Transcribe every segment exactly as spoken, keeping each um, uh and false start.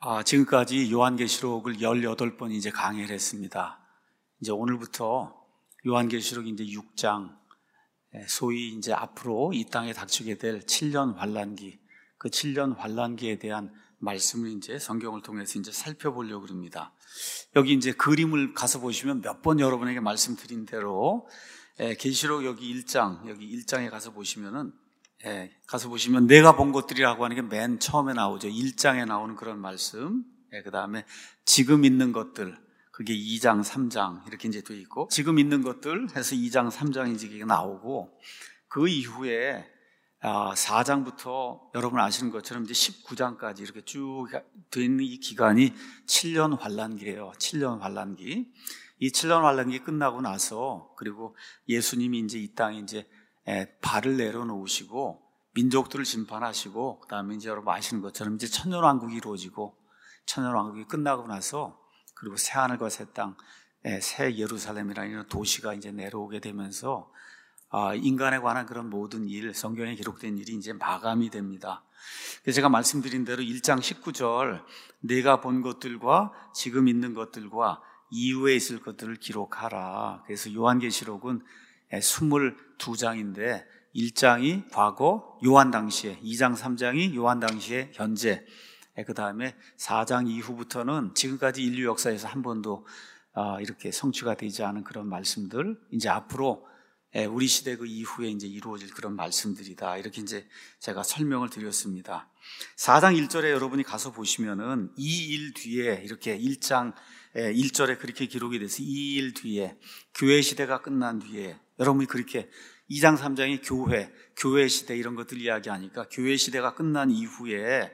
아, 지금까지 요한계시록을 열여덟 번 이제 강의를 했습니다. 이제 오늘부터 요한계시록 이제 육 장, 소위 이제 앞으로 이 땅에 닥치게 될 칠 년 환란기, 그 칠 년 환란기에 대한 말씀을 이제 성경을 통해서 이제 살펴보려고 합니다. 여기 이제 그림을 가서 보시면 몇 번 여러분에게 말씀드린 대로 계시록 여기 일 장, 여기 일 장에 가서 보시면은 예, 가서 보시면 내가 본 것들이라고 하는 게 맨 처음에 나오죠. 일 장에 나오는 그런 말씀. 예, 그 다음에 지금 있는 것들, 그게 이 장, 삼 장 이렇게 이제 돼 있고, 지금 있는 것들 해서 이 장, 삼 장이 이제 나오고, 그 이후에 아, 사 장부터 여러분 아시는 것처럼 이제 십구 장까지 이렇게 쭉 돼 있는 이 기간이 칠 년 환란기예요. 칠 년 환란기. 이 칠 년 환란기 끝나고 나서, 그리고 예수님이 이제 이 땅에 이제 발을 내려놓으시고 민족들을 심판하시고, 그 다음에 이제 여러분 아시는 것처럼 이제 천년왕국이 이루어지고, 천년왕국이 끝나고 나서 그리고 새하늘과 새 땅, 새 예루살렘이라는 도시가 이제 내려오게 되면서 인간에 관한 그런 모든 일, 성경에 기록된 일이 이제 마감이 됩니다. 그래서 제가 말씀드린 대로 일 장 십구 절, 내가 본 것들과 지금 있는 것들과 이후에 있을 것들을 기록하라. 그래서 요한계시록은 이십이 장인데 일 장이 과거 요한 당시에, 이 장, 삼 장이 요한 당시에 현재, 그 다음에 사 장 이후부터는 지금까지 인류 역사에서 한 번도 이렇게 성취가 되지 않은 그런 말씀들, 이제 앞으로 우리 시대 그 이후에 이제 이루어질 그런 말씀들이다. 이렇게 이제 제가 설명을 드렸습니다. 사 장 일 절에 여러분이 가서 보시면은 이 일 뒤에 이렇게 일 장 일 절에 그렇게 기록이 돼서 이 일 뒤에, 교회 시대가 끝난 뒤에, 여러분이 그렇게 이 장, 삼 장이 교회, 교회 시대 이런 것들 이야기하니까 교회 시대가 끝난 이후에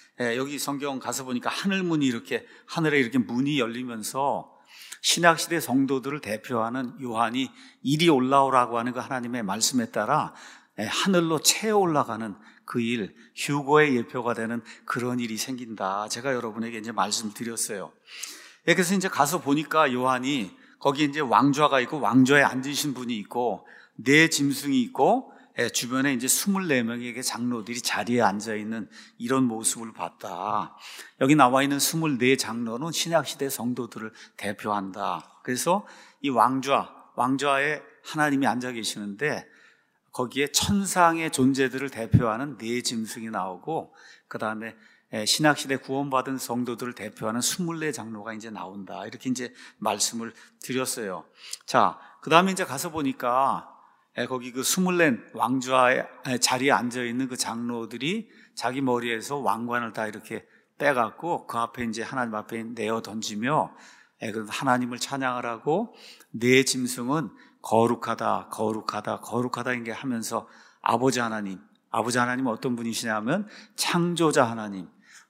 여기 성경 가서 보니까 하늘문이 이렇게, 하늘에 이렇게 문이 열리면서 신약시대 성도들을 대표하는 요한이 이리 올라오라고 하는 그 하나님의 말씀에 따라 하늘로 채어 올라가는 그 일, 휴거의 예표가 되는 그런 일이 생긴다. 제가 여러분에게 이제 말씀드렸어요. 그래서 이제 가서 보니까 요한이 거기 이제 왕좌가 있고, 왕좌에 앉으신 분이 있고, 네 짐승이 있고, 주변에 이제 이십사 명의 장로들이 자리에 앉아 있는 이런 모습을 봤다. 여기 나와 있는 이십사 장로는 신약시대 성도들을 대표한다. 그래서 이 왕좌, 왕좌에 하나님이 앉아 계시는데, 거기에 천상의 존재들을 대표하는 네 짐승이 나오고, 그 다음에 신약시대 구원받은 성도들을 대표하는 이십사 장로가 이제 나온다. 이렇게 이제 말씀을 드렸어요. 자, 그 다음에 이제 가서 보니까 거기 그 이십사 왕좌의 자리에 앉아있는 그 장로들이 자기 머리에서 왕관을 다 이렇게 빼갖고 그 앞에 이제 하나님 앞에 내어 던지며 하나님을 찬양을 하고, 네 짐승은 거룩하다, 거룩하다, 거룩하다 이게 하면서 아버지 하나님, 아버지 하나님은 어떤 분이시냐면 창조자 하나님,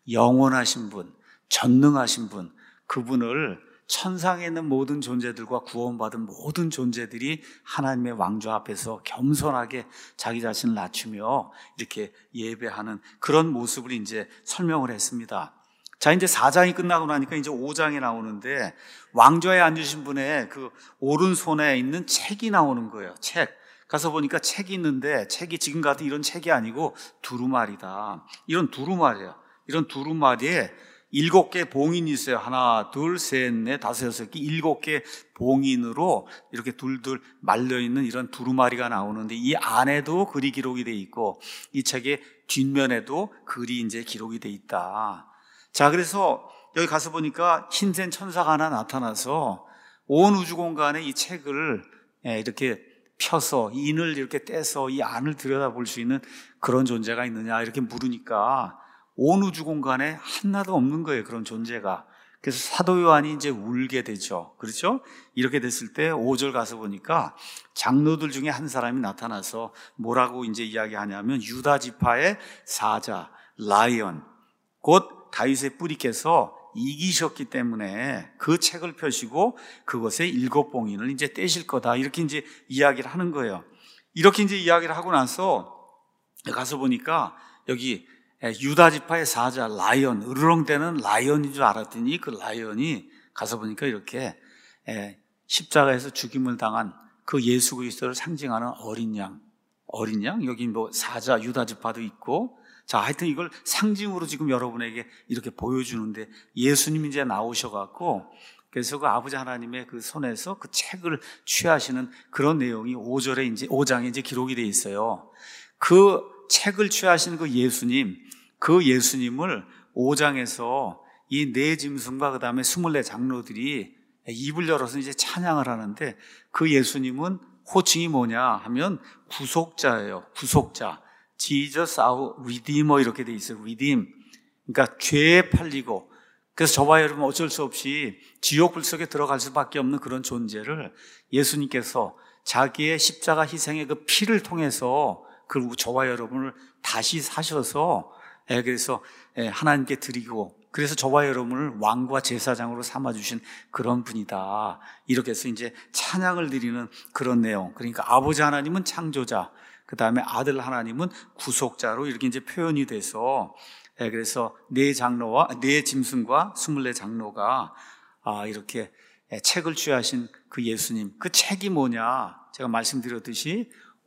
영원하신 분, 전능하신 분, 그분을 천상에 있는 모든 존재들과 구원받은 모든 존재들이 하나님의 왕좌 앞에서 겸손하게 자기 자신을 낮추며 이렇게 예배하는 그런 모습을 이제 설명을 했습니다. 자, 이제 사 장이 끝나고 나니까 이제 오 장이 나오는데, 왕좌에 앉으신 분의 그 오른손에 있는 책이 나오는 거예요. 책. 가서 보니까 책이 있는데, 책이 지금 같은 이런 책이 아니고 두루마리다. 이런 두루마리야. 이런 두루마리에 일곱 개 봉인이 있어요. 하나, 둘, 셋, 넷, 다섯, 여섯 개, 일곱 개 봉인으로 이렇게 둘둘 말려있는 이런 두루마리가 나오는데, 이 안에도 글이 기록이 돼 있고, 이 책의 뒷면에도 글이 이제 기록이 돼 있다. 자, 그래서 여기 가서 보니까 흰색 천사가 하나 나타나서 온 우주 공간에 이 책을 이렇게 펴서, 인을 이렇게 떼서 이 안을 들여다볼 수 있는 그런 존재가 있느냐 이렇게 물으니까 온 우주 공간에 하나도 없는 거예요, 그런 존재가. 그래서 사도 요한이 이제 울게 되죠. 그렇죠? 이렇게 됐을 때 오 절 가서 보니까 장로들 중에 한 사람이 나타나서 뭐라고 이제 이야기하냐면, 유다 지파의 사자, 라이언, 곧 다윗의 뿌리께서 이기셨기 때문에 그 책을 펴시고 그것의 일곱 봉인을 이제 떼실 거다. 이렇게 이제 이야기를 하는 거예요. 이렇게 이제 이야기를 하고 나서 가서 보니까 여기 유다 지파의 사자, 라이언, 으르렁대는 라이언인 줄 알았더니 그 라이언이 가서 보니까 이렇게 십자가에서 죽임을 당한 그 예수 그리스도를 상징하는 어린 양, 어린 양, 여기 뭐 사자, 유다 지파도 있고, 자, 하여튼 이걸 상징으로 지금 여러분에게 이렇게 보여주는데 예수님이 이제 나오셔갖고 그래서 그 아버지 하나님의 그 손에서 그 책을 취하시는 그런 내용이 오 절에 이제 오 장에 이제 기록이 돼 있어요. 그 책을 취하시는 그 예수님, 그 예수님을 오 장에서 이 네 짐승과 그 다음에 스물네 장로들이 입을 열어서 이제 찬양을 하는데 그 예수님은 호칭이 뭐냐 하면 구속자예요. 구속자. Jesus our Redeemer 이렇게 돼 있어요. Redeem. 그러니까 죄에 팔리고 그래서 저와 여러분 어쩔 수 없이 지옥 불 속에 들어갈 수밖에 없는 그런 존재를 예수님께서 자기의 십자가 희생의 그 피를 통해서 그 저와 여러분을 다시 사셔서 그래서 하나님께 드리고 그래서 저와 여러분을 왕과 제사장으로 삼아주신 그런 분이다. 이렇게 해서 이제 찬양을 드리는 그런 내용. 그러니까 아버지 하나님은 창조자, 그 다음에 아들 하나님은 구속자로 이렇게 이제 표현이 돼서 그래서 네 장로와 네 짐승과 스물네 장로가 이렇게 책을 취하신 그 예수님, 그 책이 뭐냐? 제가 말씀드렸듯이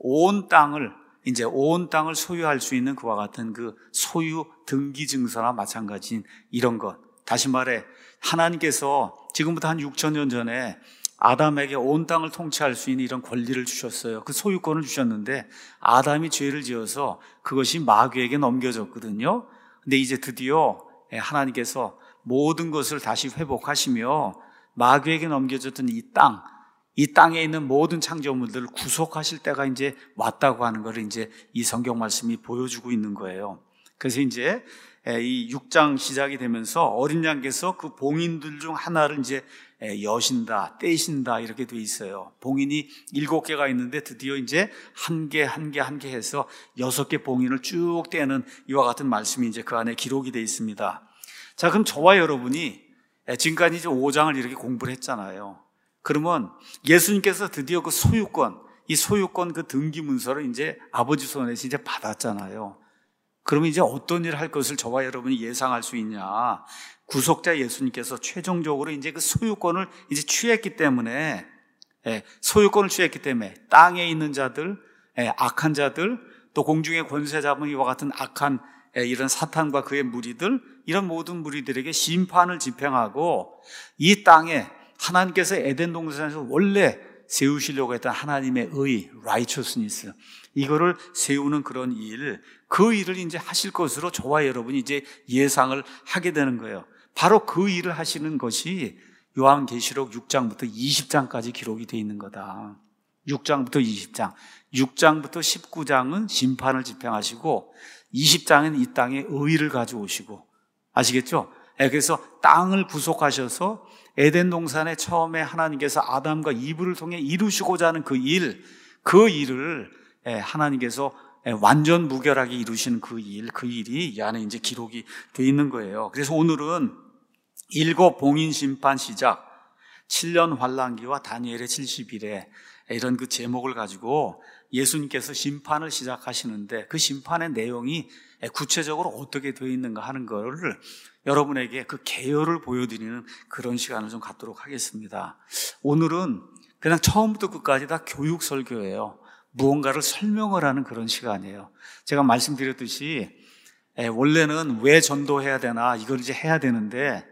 온 땅을 이제 온 땅을 소유할 수 있는 그와 같은 그 소유 등기 증서나 마찬가지인 이런 것. 다시 말해 하나님께서 지금부터 한 육천 년 전에 아담에게 온 땅을 통치할 수 있는 이런 권리를 주셨어요. 그 소유권을 주셨는데 아담이 죄를 지어서 그것이 마귀에게 넘겨졌거든요. 근데 이제 드디어 하나님께서 모든 것을 다시 회복하시며 마귀에게 넘겨졌던 이 땅, 이 땅에 있는 모든 창조물들을 구속하실 때가 이제 왔다고 하는 것을 이제 이 성경 말씀이 보여주고 있는 거예요. 그래서 이제 이 육 장 시작이 되면서 어린 양께서 그 봉인들 중 하나를 이제 여신다, 떼신다 이렇게 돼 있어요. 봉인이 일곱 개가 있는데 드디어 이제 한 개, 한 개, 한 개 해서 여섯 개 봉인을 쭉 떼는 이와 같은 말씀이 이제 그 안에 기록이 돼 있습니다. 자, 그럼 저와 여러분이 지금까지 이제 오 장을 이렇게 공부를 했잖아요. 그러면 예수님께서 드디어 그 소유권, 이 소유권 그 등기 문서를 이제 아버지 손에서 이제 받았잖아요. 그러면 이제 어떤 일을 할 것을 저와 여러분이 예상할 수 있냐? 구속자 예수님께서 최종적으로 이제 그 소유권을 이제 취했기 때문에, 소유권을 취했기 때문에 땅에 있는 자들, 악한 자들, 또 공중의 권세 잡은 이와 같은 악한 이런 사탄과 그의 무리들, 이런 모든 무리들에게 심판을 집행하고 이 땅에 하나님께서 에덴 동산에서 원래 세우시려고 했던 하나님의 의, righteousness, 이거를 세우는 그런 일, 그 일을 이제 하실 것으로 저와 여러분이 이제 예상을 하게 되는 거예요. 바로 그 일을 하시는 것이 요한계시록 육 장부터 이십 장까지 기록이 되어 있는 거다. 육 장부터 이십 장. 육 장부터 십구 장은 심판을 집행하시고 이십 장은 이 땅에 의를 가져오시고, 아시겠죠? 그래서 땅을 구속하셔서 에덴 동산에 처음에 하나님께서 아담과 이브를 통해 이루시고자 하는 그 일, 그 일을 하나님께서 완전 무결하게 이루시는 그 일, 그 일이 이 안에 이제 기록이 되어 있는 거예요. 그래서 오늘은 일곱 봉인 심판 시작, 칠 년 환란기와 다니엘의 칠십 일에 이런 그 제목을 가지고 예수님께서 심판을 시작하시는데 그 심판의 내용이 구체적으로 어떻게 되어 있는가 하는 것을 여러분에게 그 개요를 보여드리는 그런 시간을 좀 갖도록 하겠습니다. 오늘은 그냥 처음부터 끝까지 다 교육 설교예요. 무언가를 설명을 하는 그런 시간이에요. 제가 말씀드렸듯이 원래는 왜 전도해야 되나 이걸 이제 해야 되는데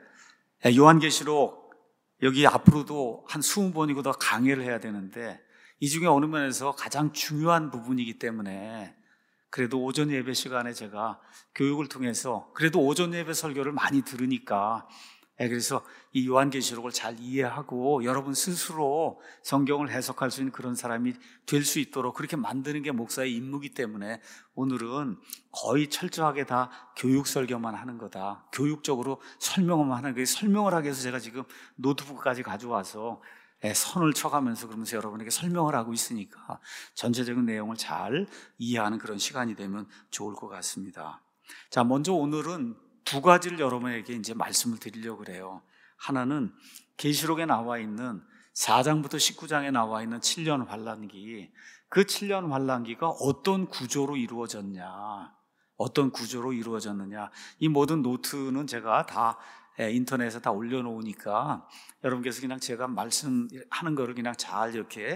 요한계시록 여기 앞으로도 한 이십 번이고 더 강의를 해야 되는데 이 중에 어느 면에서 가장 중요한 부분이기 때문에 그래도 오전 예배 시간에 제가 교육을 통해서 그래도 오전 예배 설교를 많이 들으니까 그래서 이 요한계시록을 잘 이해하고 여러분 스스로 성경을 해석할 수 있는 그런 사람이 될 수 있도록 그렇게 만드는 게 목사의 임무이기 때문에 오늘은 거의 철저하게 다 교육 설교만 하는 거다. 교육적으로 설명만 하는 거예요. 설명을 하기 위해서 제가 지금 노트북까지 가져와서 선을 쳐가면서 그러면서 여러분에게 설명을 하고 있으니까 전체적인 내용을 잘 이해하는 그런 시간이 되면 좋을 것 같습니다. 자, 먼저 오늘은 두 가지를 여러분에게 이제 말씀을 드리려고 그래요. 하나는 계시록에 나와 있는 사 장부터 십구 장에 나와 있는 칠 년 환란기, 그 칠 년 환란기가 어떤 구조로 이루어졌냐, 어떤 구조로 이루어졌느냐. 이 모든 노트는 제가 다 인터넷에 다 올려놓으니까 여러분께서 그냥 제가 말씀하는 거를 그냥 잘 이렇게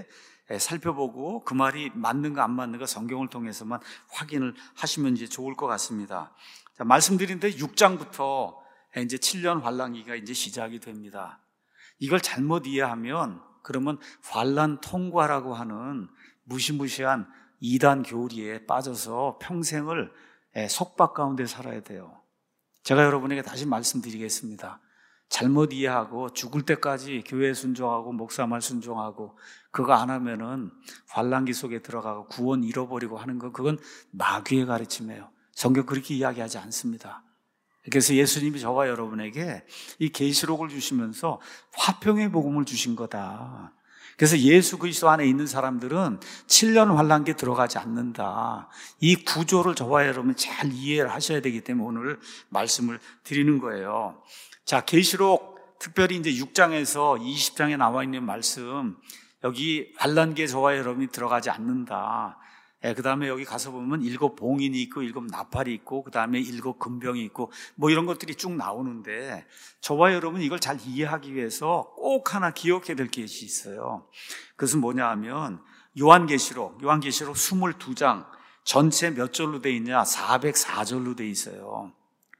살펴보고 그 말이 맞는가 안 맞는가 성경을 통해서만 확인을 하시면 이제 좋을 것 같습니다. 자, 말씀드린 데 육 장부터 이제 칠 년 환란기가 이제 시작이 됩니다. 이걸 잘못 이해하면 그러면 환란 통과라고 하는 무시무시한 이단 교리에 빠져서 평생을 속박 가운데 살아야 돼요. 제가 여러분에게 다시 말씀드리겠습니다. 잘못 이해하고 죽을 때까지 교회 순종하고 목사 말 순종하고 그거 안 하면은 환란기 속에 들어가고 구원 잃어버리고 하는 거, 그건 마귀의 가르침이에요. 성경 그렇게 이야기하지 않습니다. 그래서 예수님이 저와 여러분에게 이 계시록을 주시면서 화평의 복음을 주신 거다. 그래서 예수 그리스도 안에 있는 사람들은 칠 년 환란기에 들어가지 않는다. 이 구조를 저와 여러분이 잘 이해를 하셔야 되기 때문에 오늘 말씀을 드리는 거예요. 자, 계시록 특별히 이제 육 장에서 이십 장에 나와 있는 말씀, 여기 환란기에 저와 여러분이 들어가지 않는다. 예, 그 다음에 여기 가서 보면 일곱 봉인이 있고 일곱 나팔이 있고 그 다음에 일곱 금병이 있고 뭐 이런 것들이 쭉 나오는데 저와 여러분 이걸 잘 이해하기 위해서 꼭 하나 기억해야 될 것이 있어요. 그것은 뭐냐 하면 요한계시록, 요한계시록 이십이 장 전체 몇 절로 돼 있냐? 사백사 절로 돼 있어요.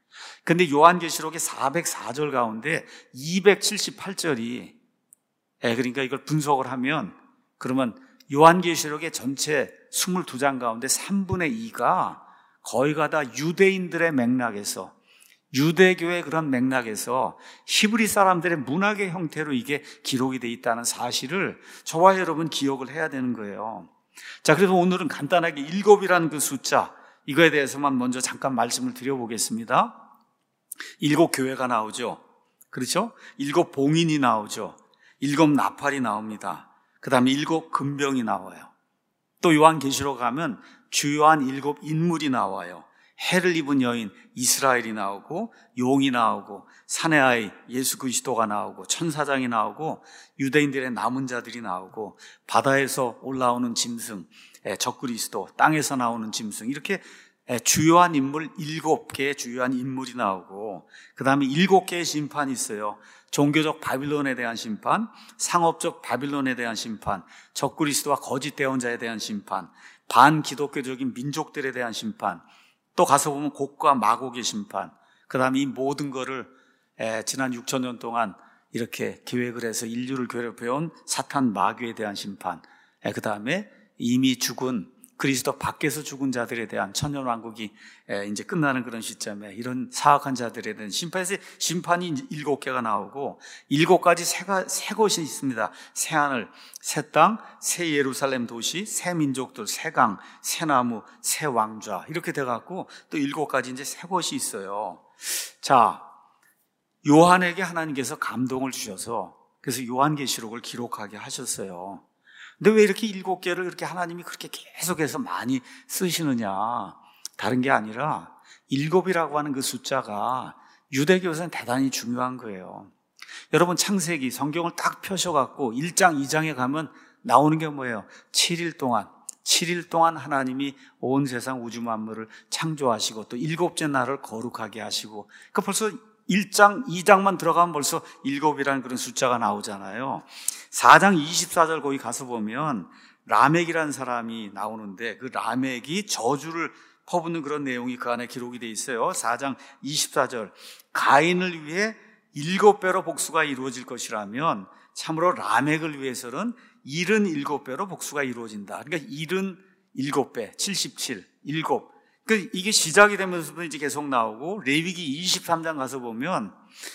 근데 요한계시록의 사백사 절 가운데 이백칠십팔 절이, 예, 그러니까 이걸 분석을 하면 그러면 요한계시록의 전체 이십이 장 가운데 삼분의 이가 거의가 다 유대인들의 맥락에서, 유대교의 그런 맥락에서 히브리 사람들의 문학의 형태로 이게 기록이 되어 있다는 사실을 저와 여러분 기억을 해야 되는 거예요. 자, 그래서 오늘은 간단하게 일곱이라는 그 숫자, 이거에 대해서만 먼저 잠깐 말씀을 드려보겠습니다. 일곱 교회가 나오죠. 그렇죠? 일곱 봉인이 나오죠. 일곱 나팔이 나옵니다. 그 다음에 일곱 금병이 나와요. 또 요한계시록 가면 주요한 일곱 인물이 나와요. 해를 입은 여인 이스라엘이 나오고 용이 나오고 산의 아이 예수 그리스도가 나오고 천사장이 나오고 유대인들의 남은 자들이 나오고 바다에서 올라오는 짐승 적그리스도, 땅에서 나오는 짐승, 이렇게 주요한 인물 일곱 개의 주요한 인물이 나오고 그 다음에 일곱 개의 심판이 있어요. 종교적 바빌론에 대한 심판, 상업적 바빌론에 대한 심판, 적그리스도와 거짓 대언자에 대한 심판, 반기독교적인 민족들에 대한 심판, 또 가서 보면 곡과 마곡의 심판, 그 다음에 이 모든 거를 지난 육천 년 동안 이렇게 계획을 해서 인류를 괴롭혀온 사탄 마귀에 대한 심판, 그 다음에 이미 죽은 그리스도 밖에서 죽은 자들에 대한 천년왕국이 이제 끝나는 그런 시점에 이런 사악한 자들에 대한 심판에서 심판이 이제 일곱 개가 나오고 일곱 가지 새가, 새 것이 있습니다. 새 하늘, 새 땅, 새 예루살렘 도시, 새 민족들, 새 강, 새 나무, 새 왕좌, 이렇게 돼갖고 또 일곱 가지 이제 새 것이 있어요. 자, 요한에게 하나님께서 감동을 주셔서 그래서 요한계시록을 기록하게 하셨어요. 근데 왜 이렇게 일곱 개를 이렇게 하나님이 그렇게 계속해서 많이 쓰시느냐? 다른 게 아니라 일곱이라고 하는 그 숫자가 유대교에서는 대단히 중요한 거예요. 여러분 창세기 성경을 딱 펴셔갖고 일 장, 이 장에 가면 나오는 게 뭐예요? 칠 일 동안, 칠 일 동안 하나님이 온 세상 우주 만물을 창조하시고 또 일곱째 날을 거룩하게 하시고, 그 벌써 일 장, 이 장만 들어가면 벌써 일곱이라는 그런 숫자가 나오잖아요. 사 장 이십사 절 거기 가서 보면 라멕이라는 사람이 나오는데 그 라멕이 저주를 퍼붓는 그런 내용이 그 안에 기록이 되어 있어요. 사 장 이십사 절, 가인을 위해 일곱 배로 복수가 이루어질 것이라면 참으로 라멕을 위해서는 칠십칠 배로 복수가 이루어진다. 그러니까 칠십칠 배, 칠십칠, 일곱. 그 이게 시작이 되면서도 이제 계속 나오고 레위기 이십삼 장 가서 보면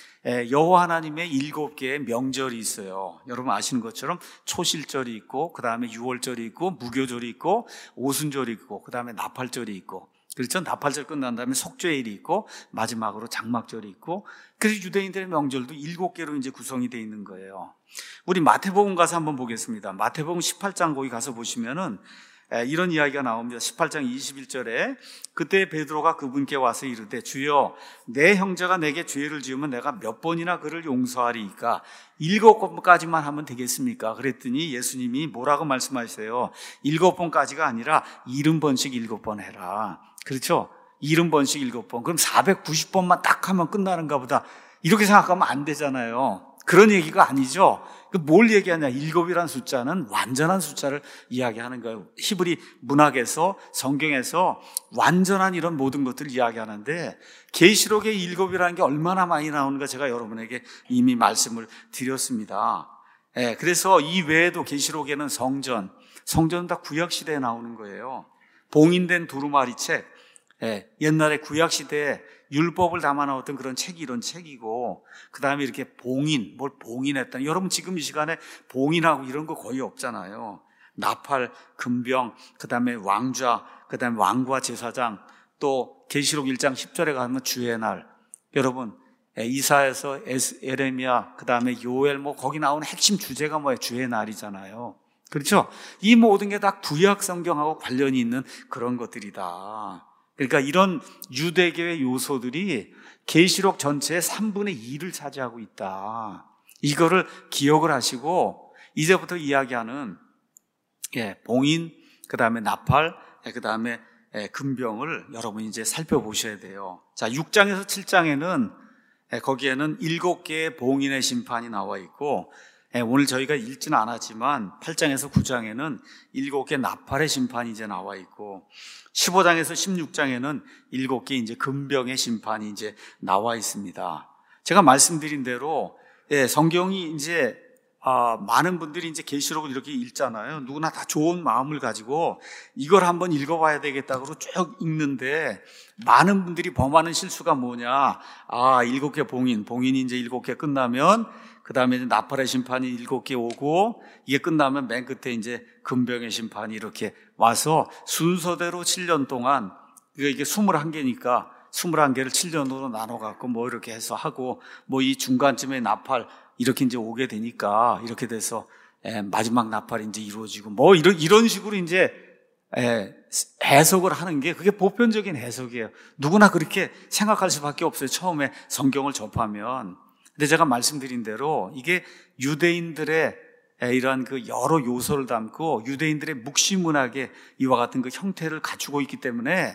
여호와 하나님의 일곱 개의 명절이 있어요. 여러분 아시는 것처럼 초실절이 있고 그 다음에 유월절이 있고 무교절이 있고 오순절이 있고 그 다음에 나팔절이 있고, 그렇죠? 나팔절 끝난 다음에 속죄일이 있고 마지막으로 장막절이 있고, 그래서 유대인들의 명절도 일곱 개로 이제 구성이 되어 있는 거예요. 우리 마태복음 가서 한번 보겠습니다. 마태복음 십팔 장 거기 가서 보시면은 이런 이야기가 나옵니다. 십팔 장 이십일 절에 그때 베드로가 그분께 와서 이르되 주여 내 형제가 내게 죄를 지으면 내가 몇 번이나 그를 용서하리이까? 일곱 번까지만 하면 되겠습니까? 그랬더니 예수님이 뭐라고 말씀하세요? 일곱 번까지가 아니라 일흔 번씩 일곱 번 해라. 그렇죠? 일흔 번씩 일곱 번. 그럼 사백구십 번만 딱 하면 끝나는가 보다. 이렇게 생각하면 안 되잖아요. 그런 얘기가 아니죠. 뭘 얘기하냐? 일곱이라는 숫자는 완전한 숫자를 이야기하는 거예요. 히브리 문학에서, 성경에서 완전한 이런 모든 것들을 이야기하는데, 계시록의 일곱이라는 게 얼마나 많이 나오는가 제가 여러분에게 이미 말씀을 드렸습니다. 예, 그래서 이 외에도 계시록에는 성전, 성전은 다 구약시대에 나오는 거예요. 봉인된 두루마리 책, 예, 옛날에 구약시대에 율법을 담아 넣었던 그런 책이 이런 책이고, 그 다음에 이렇게 봉인, 뭘 봉인했다. 여러분 지금 이 시간에 봉인하고 이런 거 거의 없잖아요. 나팔, 금병, 그 다음에 왕좌, 그 다음에 왕과 제사장, 또 계시록 일 장 십 절에 가면 주의 날. 여러분, 이사야서, 에레미야, 그 다음에 요엘, 뭐 거기 나오는 핵심 주제가 뭐예요? 주의 날이잖아요. 그렇죠? 이 모든 게 다 구약 성경하고 관련이 있는 그런 것들이다. 그러니까 이런 유대교의 요소들이 계시록 전체의 삼분의 이를 차지하고 있다. 이거를 기억을 하시고 이제부터 이야기하는 예, 봉인, 그 다음에 나팔, 그 다음에 예, 금병을 여러분이 이제 살펴보셔야 돼요. 자, 육 장에서 칠 장에는 예, 거기에는 일곱 개의 봉인의 심판이 나와 있고, 예, 오늘 저희가 읽지는 않았지만 팔 장에서 구 장에는 일곱 개 나팔의 심판이 이제 나와 있고, 십오 장에서 십육 장에는 일곱 개 이제 금병의 심판이 이제 나와 있습니다. 제가 말씀드린 대로 예, 성경이 이제 아, 많은 분들이 이제 계시록을 이렇게 읽잖아요. 누구나 다 좋은 마음을 가지고 이걸 한번 읽어봐야 되겠다고 쭉 읽는데, 많은 분들이 범하는 실수가 뭐냐? 아, 일곱 개 봉인, 봉인이 이제 일곱 개 끝나면 그 다음에 이제 나팔의 심판이 일곱 개 오고, 이게 끝나면 맨 끝에 이제 금병의 심판이 이렇게 와서 순서대로 칠 년 동안, 이게 스물한 개니까 스물한 개를 칠 년으로 나눠갖고 뭐 이렇게 해서 하고, 뭐 이 중간쯤에 나팔 이렇게 이제 오게 되니까 이렇게 돼서 에, 마지막 나팔이 이제 이루어지고 뭐 이런, 이런 식으로 이제 에, 해석을 하는 게 그게 보편적인 해석이에요. 누구나 그렇게 생각할 수밖에 없어요. 처음에 성경을 접하면. 근데 제가 말씀드린 대로 이게 유대인들의 이러한 그 여러 요소를 담고 유대인들의 묵시문학의 이와 같은 그 형태를 갖추고 있기 때문에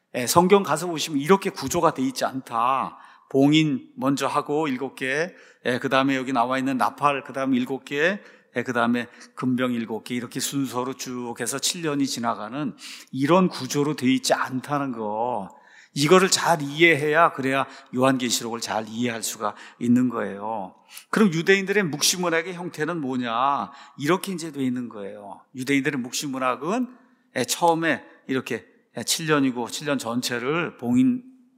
성경 가서 보시면 이렇게 구조가 돼 있지 않다. 봉인 먼저 하고 일곱 개, 그 다음에 여기 나와 있는 나팔, 그 다음에 일곱 개, 그 다음에 금병 일곱 개, 이렇게 순서로 쭉 해서 칠 년이 지나가는 이런 구조로 돼 있지 않다는 거. 이거를 잘 이해해야, 그래야 요한계시록을 잘 이해할 수가 있는 거예요. 그럼 유대인들의 묵시문학의 형태는 뭐냐? 이렇게 이제 돼 있는 거예요. 유대인들의 묵시문학은 처음에 이렇게 칠 년이고 칠 년 전체를 봉인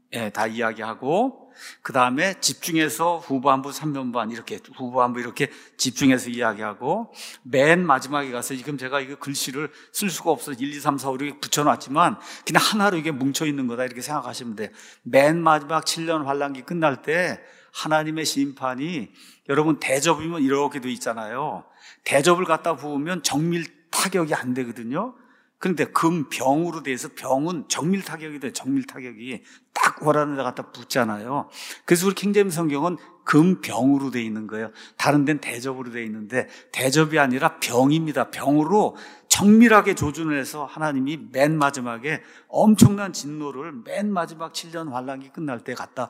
다 이야기하고, 그 다음에 집중해서 후반부, 삼 년반 이렇게 후반부 이렇게 집중해서 이야기하고, 맨 마지막에 가서 지금 제가 이거 글씨를 쓸 수가 없어서 일, 이, 삼, 사, 오 이렇게 붙여놨지만 그냥 하나로 이게 뭉쳐있는 거다 이렇게 생각하시면 돼요. 맨 마지막 칠 년 환란기 끝날 때 하나님의 심판이, 여러분 대접이면 이렇게 돼 있잖아요. 대접을 갖다 부으면 정밀 타격이 안 되거든요. 그런데 금병으로 돼서 병은 정밀 타격이 돼요. 정밀 타격이 딱 원하는 데 갖다 붙잖아요. 그래서 우리 킹제임 성경은 금병으로 돼 있는 거예요. 다른 데는 대접으로 돼 있는데 대접이 아니라 병입니다. 병으로 정밀하게 조준을 해서 하나님이 맨 마지막에 엄청난 진노를 맨 마지막 칠 년 환란기 끝날 때 갖다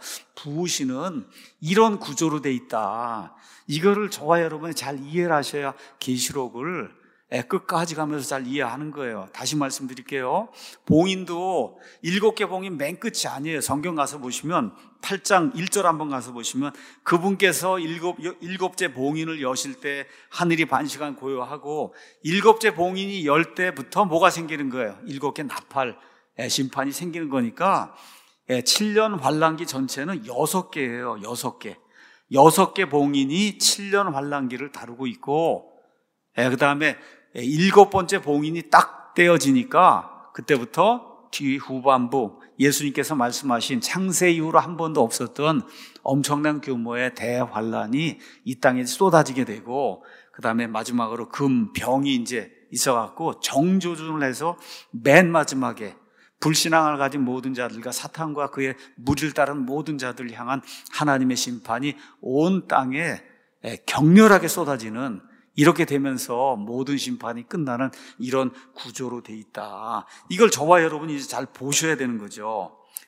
부으시는 이런 구조로 돼 있다. 이거를 저와 여러분이 잘 이해를 하셔야 계시록을 끝까지 가면서 잘 이해하는 거예요. 다시 말씀드릴게요. 봉인도 일곱 개 봉인 맨 끝이 아니에요. 성경 가서 보시면 팔 장 일 절 한번 가서 보시면 그분께서 일곱, 일곱째 봉인을 여실 때 하늘이 반시간 고요하고, 일곱째 봉인이 열 때부터 뭐가 생기는 거예요? 일곱 개 나팔 심판이 생기는 거니까 칠 년 환란기 전체는 여섯 개예요. 여섯 개. 여섯 개 봉인이 칠 년 환란기를 다루고 있고, 그 다음에 일곱 번째 봉인이 딱 떼어지니까 그때부터 뒤 후반부 예수님께서 말씀하신 창세 이후로 한 번도 없었던 엄청난 규모의 대환란이 이 땅에 쏟아지게 되고, 그 다음에 마지막으로 금병이 이제 있어갖고 정조준을 해서 맨 마지막에 불신앙을 가진 모든 자들과 사탄과 그의 무리를 따른 모든 자들을 향한 하나님의 심판이 온 땅에 격렬하게 쏟아지는, 이렇게 되면서 모든 심판이 끝나는 이런 구조로 돼 있다. 이걸 저와 여러분이 이제 잘 보셔야 되는 거죠.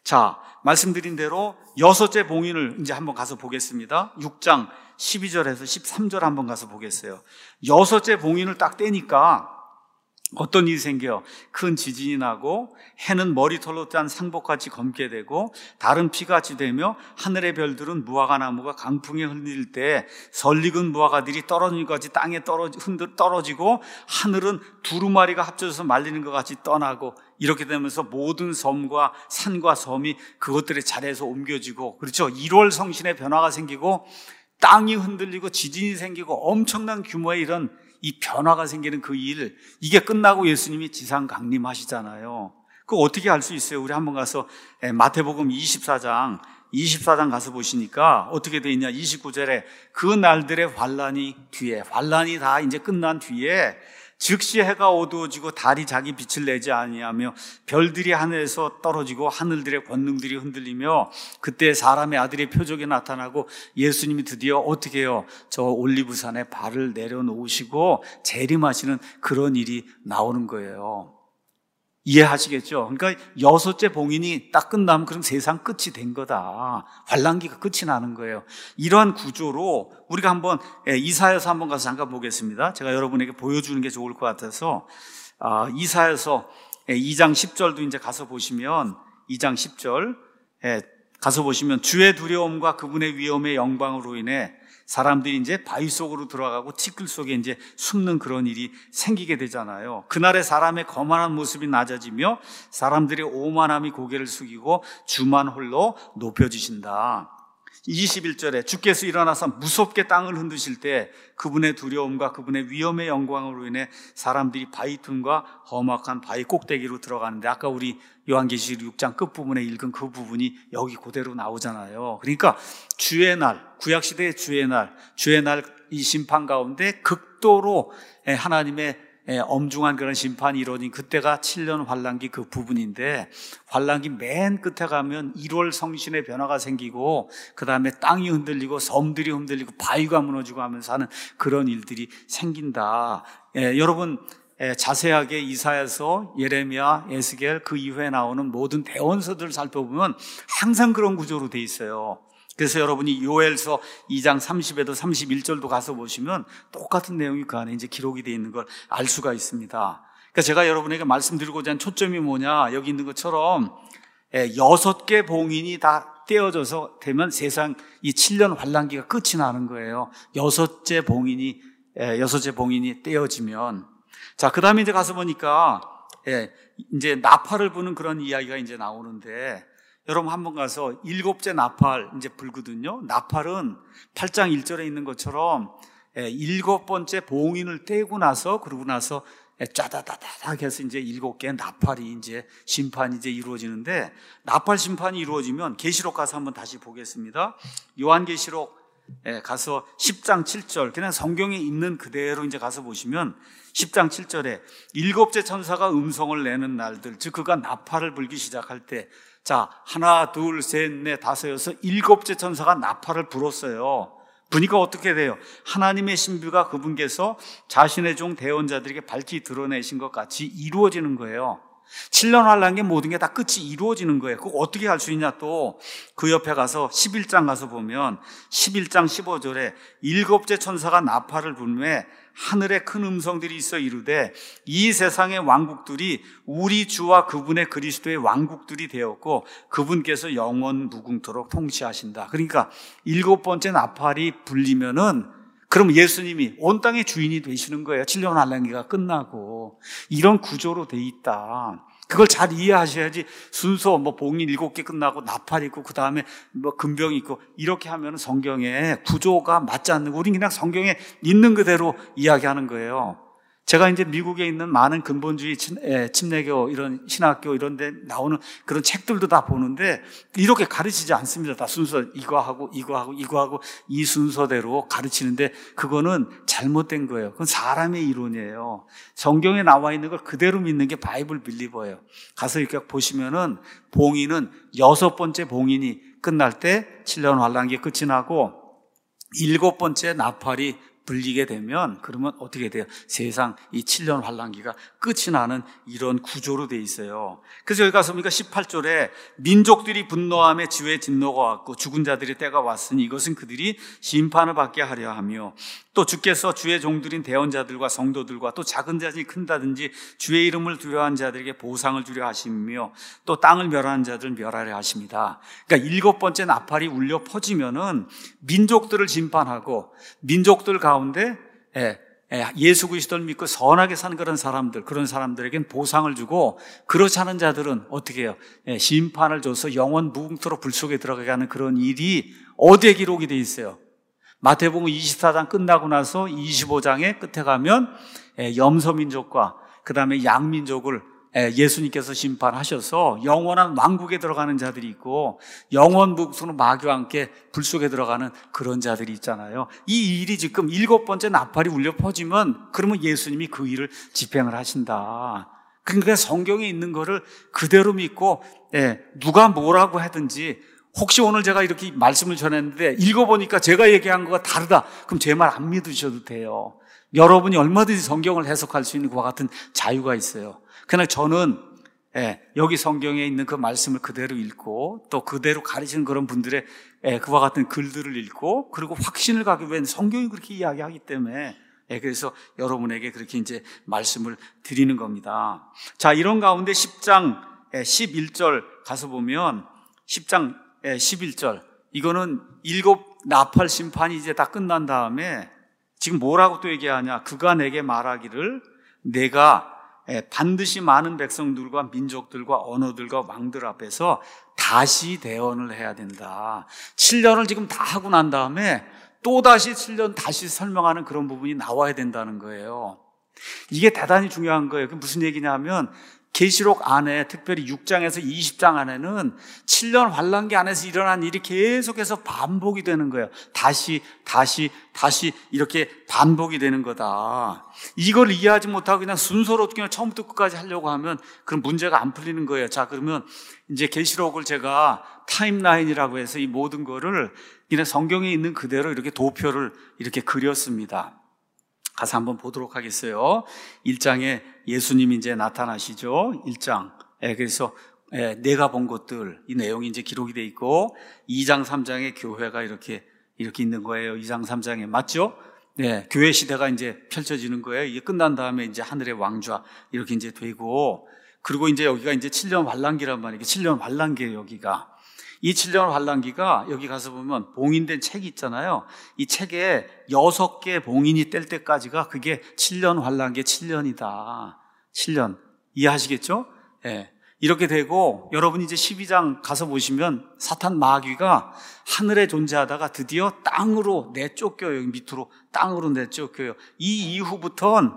자, 말씀드린 대로 여섯째 봉인을 이제 한번 가서 보겠습니다. 육 장 십이 절에서 십삼 절 한번 가서 보겠어요. 여섯째 봉인을 딱 떼니까 어떤 일이 생겨요? 큰 지진이 나고 해는 머리털로 짠 상복같이 검게 되고 달은 피같이 되며 하늘의 별들은 무화과 나무가 강풍에 흔들릴 때 설익은 무화과들이 떨어지는 것 같이 땅에 떨어지, 흔들, 떨어지고 하늘은 두루마리가 합쳐져서 말리는 것 같이 떠나고 이렇게 되면서 모든 섬과 산과 섬이 그것들의 자리에서 옮겨지고, 그렇죠? 일월 성신의 변화가 생기고 땅이 흔들리고 지진이 생기고 엄청난 규모의 이런 이 변화가 생기는 그 일, 이게 끝나고 예수님이 지상 강림하시잖아요. 그거 어떻게 알 수 있어요? 우리 한번 가서 마태복음 이십사 장 이십사 장 가서 보시니까 어떻게 돼 있냐? 이십구 절에 그 날들의 환란이 뒤에, 환란이 다 이제 끝난 뒤에 즉시 해가 어두워지고 달이 자기 빛을 내지 아니하며 별들이 하늘에서 떨어지고 하늘들의 권능들이 흔들리며 그때 사람의 아들의 표적이 나타나고 예수님이 드디어 어떻게 해요? 저 올리브산에 발을 내려놓으시고 재림하시는 그런 일이 나오는 거예요. 이해하시겠죠? 그러니까 여섯째 봉인이 딱 끝나면 그럼 세상 끝이 된 거다. 환란기가 끝이 나는 거예요. 이러한 구조로 우리가 한번 이사야서 한번 가서 잠깐 보겠습니다. 제가 여러분에게 보여주는 게 좋을 것 같아서 이사야서 이 장 십 절도 이제 가서 보시면 이 장 십 절 가서 보시면 주의 두려움과 그분의 위엄의 영광으로 인해 사람들이 이제 바위 속으로 들어가고 티끌 속에 이제 숨는 그런 일이 생기게 되잖아요. 그날에 사람의 거만한 모습이 낮아지며 사람들의 오만함이 고개를 숙이고 주만 홀로 높여지신다. 이십일 절에 주께서 일어나서 무섭게 땅을 흔드실 때 그분의 두려움과 그분의 위엄의 영광으로 인해 사람들이 바위 틈과 험악한 바위 꼭대기로 들어가는데, 아까 우리 요한계시록 육 장 끝부분에 읽은 그 부분이 여기 그대로 나오잖아요. 그러니까 주의 날, 구약시대의 주의 날, 주의 날 이 심판 가운데 극도로 하나님의 엄중한 그런 심판이 이루어진 그때가 칠 년 환란기 그 부분인데, 환란기 맨 끝에 가면 일월 성신의 변화가 생기고 그 다음에 땅이 흔들리고 섬들이 흔들리고 바위가 무너지고 하면서 하는 그런 일들이 생긴다. 예, 여러분 예, 자세하게 이사야서, 예레미야, 에스겔 그 이후에 나오는 모든 대원서들을 살펴보면 항상 그런 구조로 돼 있어요. 그래서 여러분이 요엘서 이 장 삼십에도 삼십일 절도 가서 보시면 똑같은 내용이 그 안에 이제 기록이 되어 있는 걸 알 수가 있습니다. 그러니까 제가 여러분에게 말씀드리고자 하는 초점이 뭐냐, 여기 있는 것처럼 여섯 개 봉인이 다 떼어져서 되면 세상 이 칠 년 환란기가 끝이 나는 거예요. 여섯째 봉인이 여섯째 봉인이 떼어지면. 자, 그 다음에 이제 가서 보니까 이제 나팔을 부는 그런 이야기가 이제 나오는데, 여러분 한번 가서 일곱째 나팔 이제 불거든요. 나팔은 팔 장 일 절에 있는 것처럼 일곱 번째 봉인을 떼고 나서, 그러고 나서 짜다다다닥 해서 이제 일곱 개의 나팔이 이제 심판이 이제 이루어지는데, 나팔 심판이 이루어지면 계시록 가서 한번 다시 보겠습니다. 요한계시록 가서 십 장 칠 절, 그냥 성경에 있는 그대로 이제 가서 보시면 십 장 칠 절에 일곱째 천사가 음성을 내는 날들, 즉 그가 나팔을 불기 시작할 때, 자, 하나, 둘, 셋, 넷, 다섯, 여섯, 일곱째 천사가 나팔을 불었어요. 보니까 어떻게 돼요? 하나님의 신비가 그분께서 자신의 종 대언자들에게 밝히 드러내신 것 같이 이루어지는 거예요. 칠 년 환란기 모든 게 다 끝이 이루어지는 거예요. 그거 어떻게 할 수 있냐? 또 그 옆에 가서 십일 장 가서 보면 십일 장 십오 절에 일곱째 천사가 나팔을 불매 하늘에 큰 음성들이 있어 이르되 이 세상의 왕국들이 우리 주와 그분의 그리스도의 왕국들이 되었고 그분께서 영원 무궁토록 통치하신다. 그러니까 일곱 번째 나팔이 불리면은 그럼 예수님이 온 땅의 주인이 되시는 거예요. 칠 년 환란기가 끝나고. 이런 구조로 돼 있다. 그걸 잘 이해하셔야지 순서 뭐 봉인 일곱 개 끝나고 나팔 있고 그 다음에 뭐 금병 있고 이렇게 하면 성경의 구조가 맞지 않는 거. 우린 그냥 성경에 있는 그대로 이야기하는 거예요. 제가 이제 미국에 있는 많은 근본주의 침례교 이런 신학교 이런 데 나오는 그런 책들도 다 보는데 이렇게 가르치지 않습니다. 다 순서 이거 하고 이거 하고 이거 하고 이 순서대로 가르치는데 그거는 잘못된 거예요. 그건 사람의 이론이에요. 성경에 나와 있는 걸 그대로 믿는 게 바이블 빌리버예요. 가서 이렇게 보시면은 봉인은 여섯 번째 봉인이 끝날 때 칠 년 환란기 끝이 나고 일곱 번째 나팔이 불리게 되면 그러면 어떻게 돼요? 세상 이 칠 년 환란기가 끝이 나는 이런 구조로 돼 있어요. 그래서 여기 가서 보니까 십팔 절에 민족들이 분노함에 지혜의 진노가 왔고 죽은 자들의 때가 왔으니 이것은 그들이 심판을 받게 하려 하며 또 주께서 주의 종들인 대언자들과 성도들과 또 작은 자든지 큰다든지 주의 이름을 두려워하는 자들에게 보상을 주려 하시며 또 땅을 멸하는 자들 멸하려 하십니다. 그러니까 일곱 번째 나팔이 울려 퍼지면은 민족들을 심판하고 민족들 가운데 예수 그리스도를 믿고 선하게 사는 그런 사람들, 그런 사람들에겐 보상을 주고 그렇지 않은 자들은 어떻게 해요? 심판을 줘서 영원 무궁토록 불 속에 들어가게 하는 그런 일이 어디에 기록이 돼 있어요? 마태복음 이십사 장 끝나고 나서 이십오 장의 끝에 가면 염소민족과 그 다음에 양민족을 예수님께서 심판하셔서 영원한 왕국에 들어가는 자들이 있고 영원 무궁토록 마귀와 함께 불 속에 들어가는 그런 자들이 있잖아요. 이 일이 지금 일곱 번째 나팔이 울려 퍼지면 그러면 예수님이 그 일을 집행을 하신다. 그러니까 성경에 있는 거를 그대로 믿고 누가 뭐라고 하든지, 혹시 오늘 제가 이렇게 말씀을 전했는데 읽어보니까 제가 얘기한 거가 다르다, 그럼 제 말 안 믿으셔도 돼요. 여러분이 얼마든지 성경을 해석할 수 있는 그와 같은 자유가 있어요. 그러나 저는 예, 여기 성경에 있는 그 말씀을 그대로 읽고 또 그대로 가르치는 그런 분들의 예, 그와 같은 글들을 읽고 그리고 확신을 가기 위해 성경이 그렇게 이야기하기 때문에 예, 그래서 여러분에게 그렇게 이제 말씀을 드리는 겁니다. 자, 이런 가운데 십 장 예, 십일 절 가서 보면 십 장 예, 십일 절 이거는 일곱 나팔 심판이 이제 다 끝난 다음에 지금 뭐라고 또 얘기하냐? 그가 내게 말하기를 내가 반드시 많은 백성들과 민족들과 언어들과 왕들 앞에서 다시 대언을 해야 된다. 칠 년을 지금 다 하고 난 다음에 또다시 칠 년 다시 설명하는 그런 부분이 나와야 된다는 거예요. 이게 대단히 중요한 거예요. 그게 무슨 얘기냐면 계시록 안에 특별히 육 장에서 이십 장 안에는 칠 년 환란기 안에서 일어난 일이 계속해서 반복이 되는 거예요. 다시 다시 다시 이렇게 반복이 되는 거다. 이걸 이해하지 못하고 그냥 순서로 그냥 처음부터 끝까지 하려고 하면 그럼 문제가 안 풀리는 거예요. 자, 그러면 이제 계시록을 제가 타임라인이라고 해서 이 모든 거를 그냥 성경에 있는 그대로 이렇게 도표를 이렇게 그렸습니다. 가서 한번 보도록 하겠어요. 일 장에 예수님이 이제 나타나시죠. 일 장. 예, 그래서 예, 내가 본 것들, 이 내용이 이제 기록이 돼 있고, 이 장, 삼 장에 교회가 이렇게 이렇게 있는 거예요. 이 장, 삼 장에 맞죠? 네, 교회 시대가 이제 펼쳐지는 거예요. 이게 끝난 다음에 이제 하늘의 왕좌 이렇게 이제 되고, 그리고 이제 여기가 이제 칠 년 환란기란 말이에요. 칠 년 환란기예요, 여기가. 이 칠 년 환란기가 여기 가서 보면 봉인된 책이 있잖아요. 이 책에 여섯 개 봉인이 뗄 때까지가 그게 칠 년 환란기의 칠 년이다. 칠 년. 이해하시겠죠? 예. 네. 이렇게 되고 여러분이 이제 십이 장 가서 보시면 사탄 마귀가 하늘에 존재하다가 드디어 땅으로 내쫓겨요. 여기 밑으로 땅으로 내쫓겨요. 이 이후부터는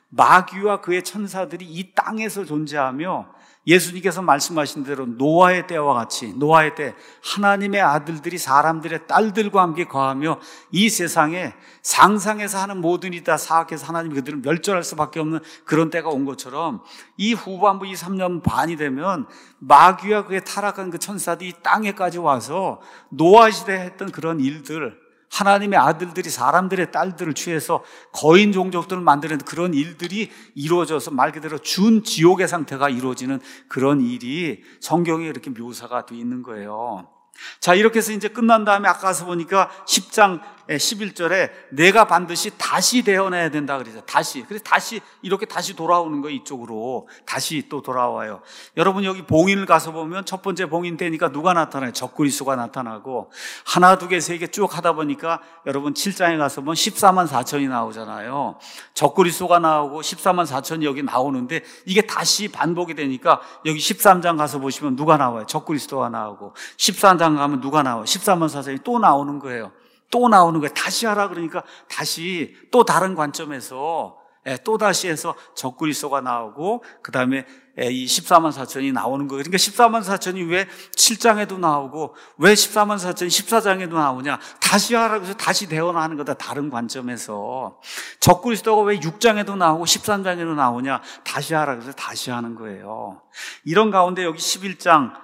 마귀와 그의 천사들이 이 땅에서 존재하며 예수님께서 말씀하신 대로 노아의 때와 같이, 노아의 때 하나님의 아들들이 사람들의 딸들과 함께 거하며 이 세상에 상상해서 하는 모든 일이 다 사악해서 하나님이 그들을 멸절할 수밖에 없는 그런 때가 온 것처럼 이 후반부 이 삼 년 반이 되면 마귀와 그의 타락한 그 천사들이 이 땅에까지 와서 노아 시대에 했던 그런 일들, 하나님의 아들들이 사람들의 딸들을 취해서 거인 종족들을 만드는 그런 일들이 이루어져서 말 그대로 준 지옥의 상태가 이루어지는 그런 일이 성경에 이렇게 묘사가 되어 있는 거예요. 자, 이렇게 해서 이제 끝난 다음에 아까 가서 보니까 십 장 십일 절에 내가 반드시 다시 대언해야 된다 그러죠. 다시. 그래서 다시 이렇게 다시 돌아오는 거예요. 이쪽으로 다시 또 돌아와요. 여러분 여기 봉인을 가서 보면 첫 번째 봉인 되니까 누가 나타나요? 적그리스도가 나타나고 하나 두 개 세 개 쭉 하다 보니까 여러분 칠 장에 가서 보면 십사만 사천이 나오잖아요. 적그리스도가 나오고 십사만 사천이 여기 나오는데 이게 다시 반복이 되니까 여기 십삼 장 가서 보시면 누가 나와요? 적그리스도가 나오고 십사 장 가면 누가 나와요? 십사만 사천이 또 나오는 거예요. 또 나오는 거예요. 다시 하라 그러니까 다시 또 다른 관점에서 또 다시 해서 적그리스도가 나오고 그 다음에 이 십사만 사천이 나오는 거예요. 그러니까 십사만 사천이 왜 칠 장에도 나오고 왜 십사만 사천이 십사 장에도 나오냐? 다시 하라고 해서 다시 대언하는 거다. 다른 관점에서. 적그리스도가 왜 육 장에도 나오고 십삼 장에도 나오냐? 다시 하라고 해서 다시 하는 거예요. 이런 가운데 여기 십일 장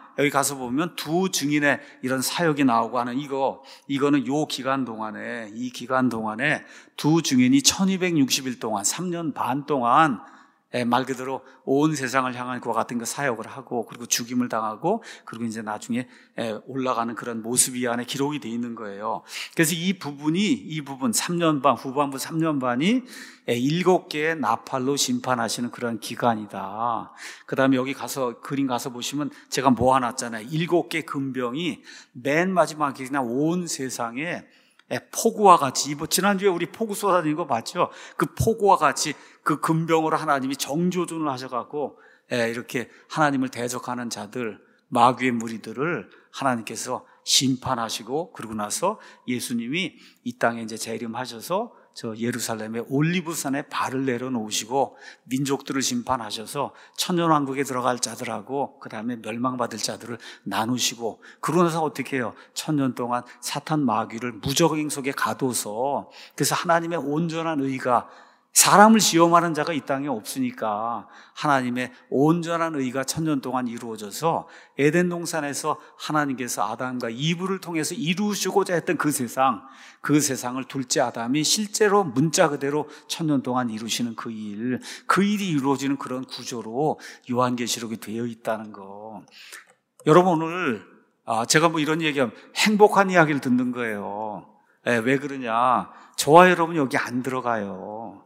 여기 가서 보면 두 증인의 이런 사역이 나오고 하는 이거, 이거는 요 기간 동안에, 이 기간 동안에 두 증인이 천이백육십 일 동안, 삼 년 반 동안 말 그대로 온 세상을 향한 그와 같은 그 사역을 하고, 그리고 죽임을 당하고, 그리고 이제 나중에 올라가는 그런 모습이 안에 기록이 되어 있는 거예요. 그래서 이 부분이, 이 부분 삼 년 반, 후반부 삼 년 반이 일곱 개의 나팔로 심판하시는 그런 기간이다. 그 다음에 여기 가서, 그림 가서 보시면 제가 모아놨잖아요. 일곱 개 금병이 맨 마지막에 그냥 온 세상에 폭우와 같이, 지난주에 우리 폭우 쏟아지는 거 봤죠? 그 폭우와 같이 그 금병으로 하나님이 정조준을 하셔갖고 이렇게 하나님을 대적하는 자들, 마귀의 무리들을 하나님께서 심판하시고, 그러고 나서 예수님이 이 땅에 이제 재림하셔서 저 예루살렘의 올리브산에 발을 내려놓으시고 민족들을 심판하셔서 천년왕국에 들어갈 자들하고 그 다음에 멸망받을 자들을 나누시고, 그러고 나서 어떻게 해요? 천년 동안 사탄 마귀를 무적행 속에 가둬서, 그래서 하나님의 온전한 의가, 사람을 시험하는 자가 이 땅에 없으니까 하나님의 온전한 의가 천년 동안 이루어져서 에덴 동산에서 하나님께서 아담과 이브를 통해서 이루시고자 했던 그 세상, 그 세상을 둘째 아담이 실제로 문자 그대로 천년 동안 이루시는 그 일, 그 일이 이루어지는 그런 구조로 요한계시록이 되어 있다는 거. 여러분, 오늘 제가 뭐 이런 얘기하면 행복한 이야기를 듣는 거예요. 왜 그러냐? 저와 여러분 여기 안 들어가요.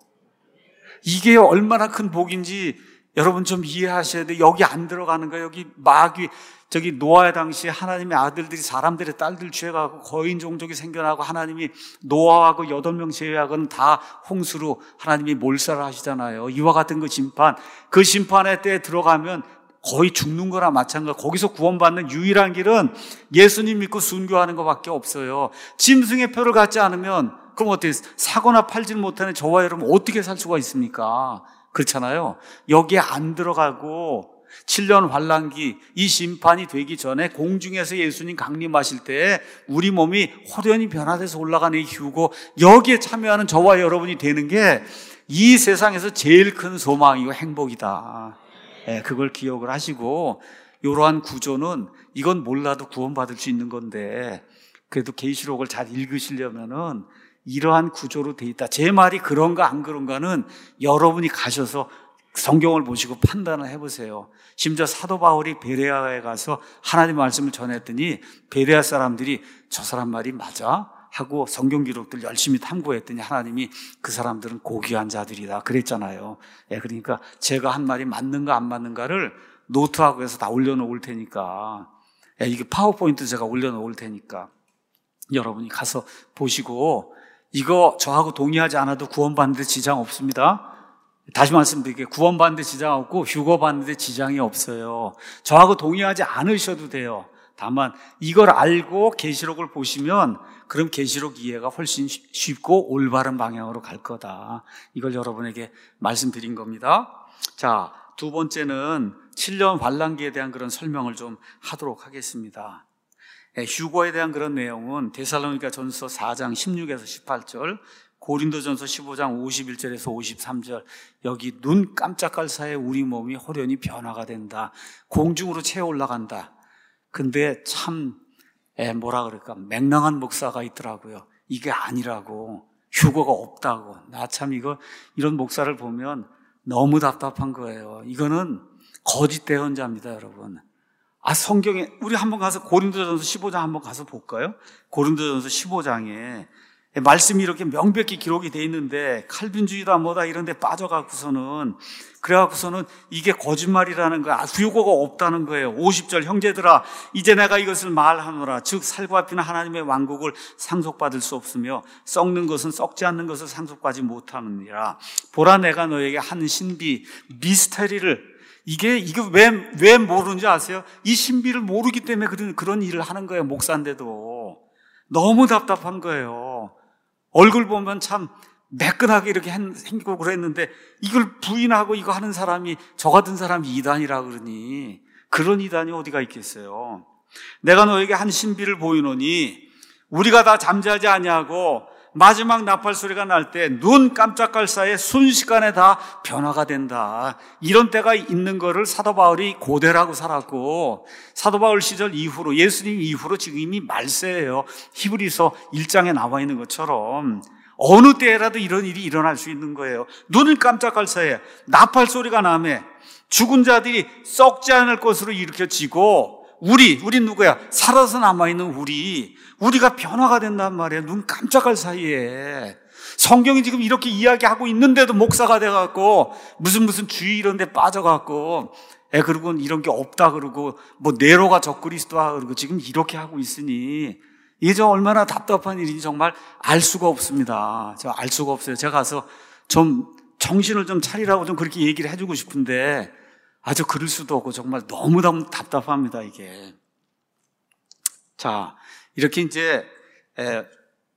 이게 얼마나 큰 복인지 여러분 좀 이해하셔야 돼요. 여기 안 들어가는 거예요. 여기 마귀, 저기 노아의 당시에 하나님의 아들들이 사람들의 딸들 취해가고 거인 종족이 생겨나고, 하나님이 노아하고 여덟 명 제외하고는 다 홍수로 하나님이 몰살을 하시잖아요. 이와 같은 그 심판, 그 심판의 때에 들어가면 거의 죽는 거나 마찬가지. 거기서 구원받는 유일한 길은 예수님 믿고 순교하는 것밖에 없어요. 짐승의 표를 갖지 않으면 그럼 어떻게, 사거나 팔질 못하는 저와 여러분 어떻게 살 수가 있습니까? 그렇잖아요. 여기에 안 들어가고 칠 년 환란기, 이 심판이 되기 전에 공중에서 예수님 강림하실 때 우리 몸이 호련히 변화돼서 올라가는 이 휴고, 여기에 참여하는 저와 여러분이 되는 게 이 세상에서 제일 큰 소망이고 행복이다. 네, 그걸 기억을 하시고, 이러한 구조는 이건 몰라도 구원받을 수 있는 건데, 그래도 계시록을 잘 읽으시려면은 이러한 구조로 돼 있다. 제 말이 그런가 안 그런가는 여러분이 가셔서 성경을 보시고 판단을 해보세요. 심지어 사도 바울이 베레아에 가서 하나님의 말씀을 전했더니 베레아 사람들이 저 사람 말이 맞아? 하고 성경 기록들 열심히 탐구했더니 하나님이 그 사람들은 고귀한 자들이다 그랬잖아요. 예, 그러니까 제가 한 말이 맞는가 안 맞는가를 노트하고 해서 다 올려놓을 테니까, 예, 이게 파워포인트 제가 올려놓을 테니까 여러분이 가서 보시고, 이거 저하고 동의하지 않아도 구원받는 데 지장 없습니다. 다시 말씀드릴게요. 구원받는 데 지장 없고 휴거 받는 데 지장이 없어요. 저하고 동의하지 않으셔도 돼요. 다만 이걸 알고 계시록을 보시면 그럼 계시록 이해가 훨씬 쉽고 올바른 방향으로 갈 거다. 이걸 여러분에게 말씀드린 겁니다. 자, 두 번째는 칠 년 환란기에 대한 그런 설명을 좀 하도록 하겠습니다. 휴거에 대한 그런 내용은 데살로니가 전서 사 장 십육에서 십팔 절, 고린도전서 십오 장 오십일 절에서 오십삼 절, 여기 눈 깜짝할 사이에 우리 몸이 호련히 변화가 된다. 공중으로 채워 올라간다. 근데 참 뭐라 그럴까, 맹랑한 목사가 있더라고요. 이게 아니라고, 휴거가 없다고. 나 참 이거 이런 목사를 보면 너무 답답한 거예요. 이거는 거짓 대언자입니다, 여러분. 아, 성경에, 우리 한번 가서 고린도전서 십오 장 한번 가서 볼까요? 고린도전서 십오 장에 말씀이 이렇게 명백히 기록이 돼 있는데 칼빈주의다 뭐다 이런 데 빠져갖고서는, 그래갖고서는 이게 거짓말이라는 거야. 휴거가 없다는 거예요. 오십 절, 형제들아 이제 내가 이것을 말하노라. 즉 살과 피는 하나님의 왕국을 상속받을 수 없으며 썩는 것은 썩지 않는 것을 상속받지 못하느니라. 보라 내가 너에게 한 신비, 미스테리를, 이게, 이게 왜, 왜 모르는지 아세요? 이 신비를 모르기 때문에 그런, 그런 일을 하는 거예요, 목사인데도. 너무 답답한 거예요. 얼굴 보면 참 매끈하게 이렇게 생기고 그랬는데, 이걸 부인하고 이거 하는 사람이, 저 같은 사람이 이단이라 그러니, 그런 이단이 어디가 있겠어요? 내가 너에게 한 신비를 보이노니, 우리가 다 잠자지 아니하고, 마지막 나팔 소리가 날 때 눈 깜짝할 사이에 순식간에 다 변화가 된다. 이런 때가 있는 거를 사도 바울이 고대라고 살았고, 사도 바울 시절 이후로, 예수님 이후로 지금 이미 말세예요. 히브리서 일 장에 나와 있는 것처럼 어느 때라도 이런 일이 일어날 수 있는 거예요. 눈을 깜짝할 사이에 나팔 소리가 나며 죽은 자들이 썩지 않을 것으로 일으켜지고, 우리, 우리 누구야? 살아서 남아있는 우리, 우리가 변화가 된단 말이에요. 눈 깜짝할 사이에. 성경이 지금 이렇게 이야기하고 있는데도 목사가 돼갖고, 무슨 무슨 주의 이런 데 빠져갖고, 에, 그리고 이런 게 없다 그러고, 뭐, 네로가 적그리스도다 그러고, 지금 이렇게 하고 있으니, 이게 좀 얼마나 답답한 일인지 정말 알 수가 없습니다. 저 알 수가 없어요. 제가 가서 좀 정신을 좀 차리라고 좀 그렇게 얘기를 해주고 싶은데, 아주 그럴 수도 없고 정말 너무너무 답답합니다, 이게. 자, 이렇게 이제 에,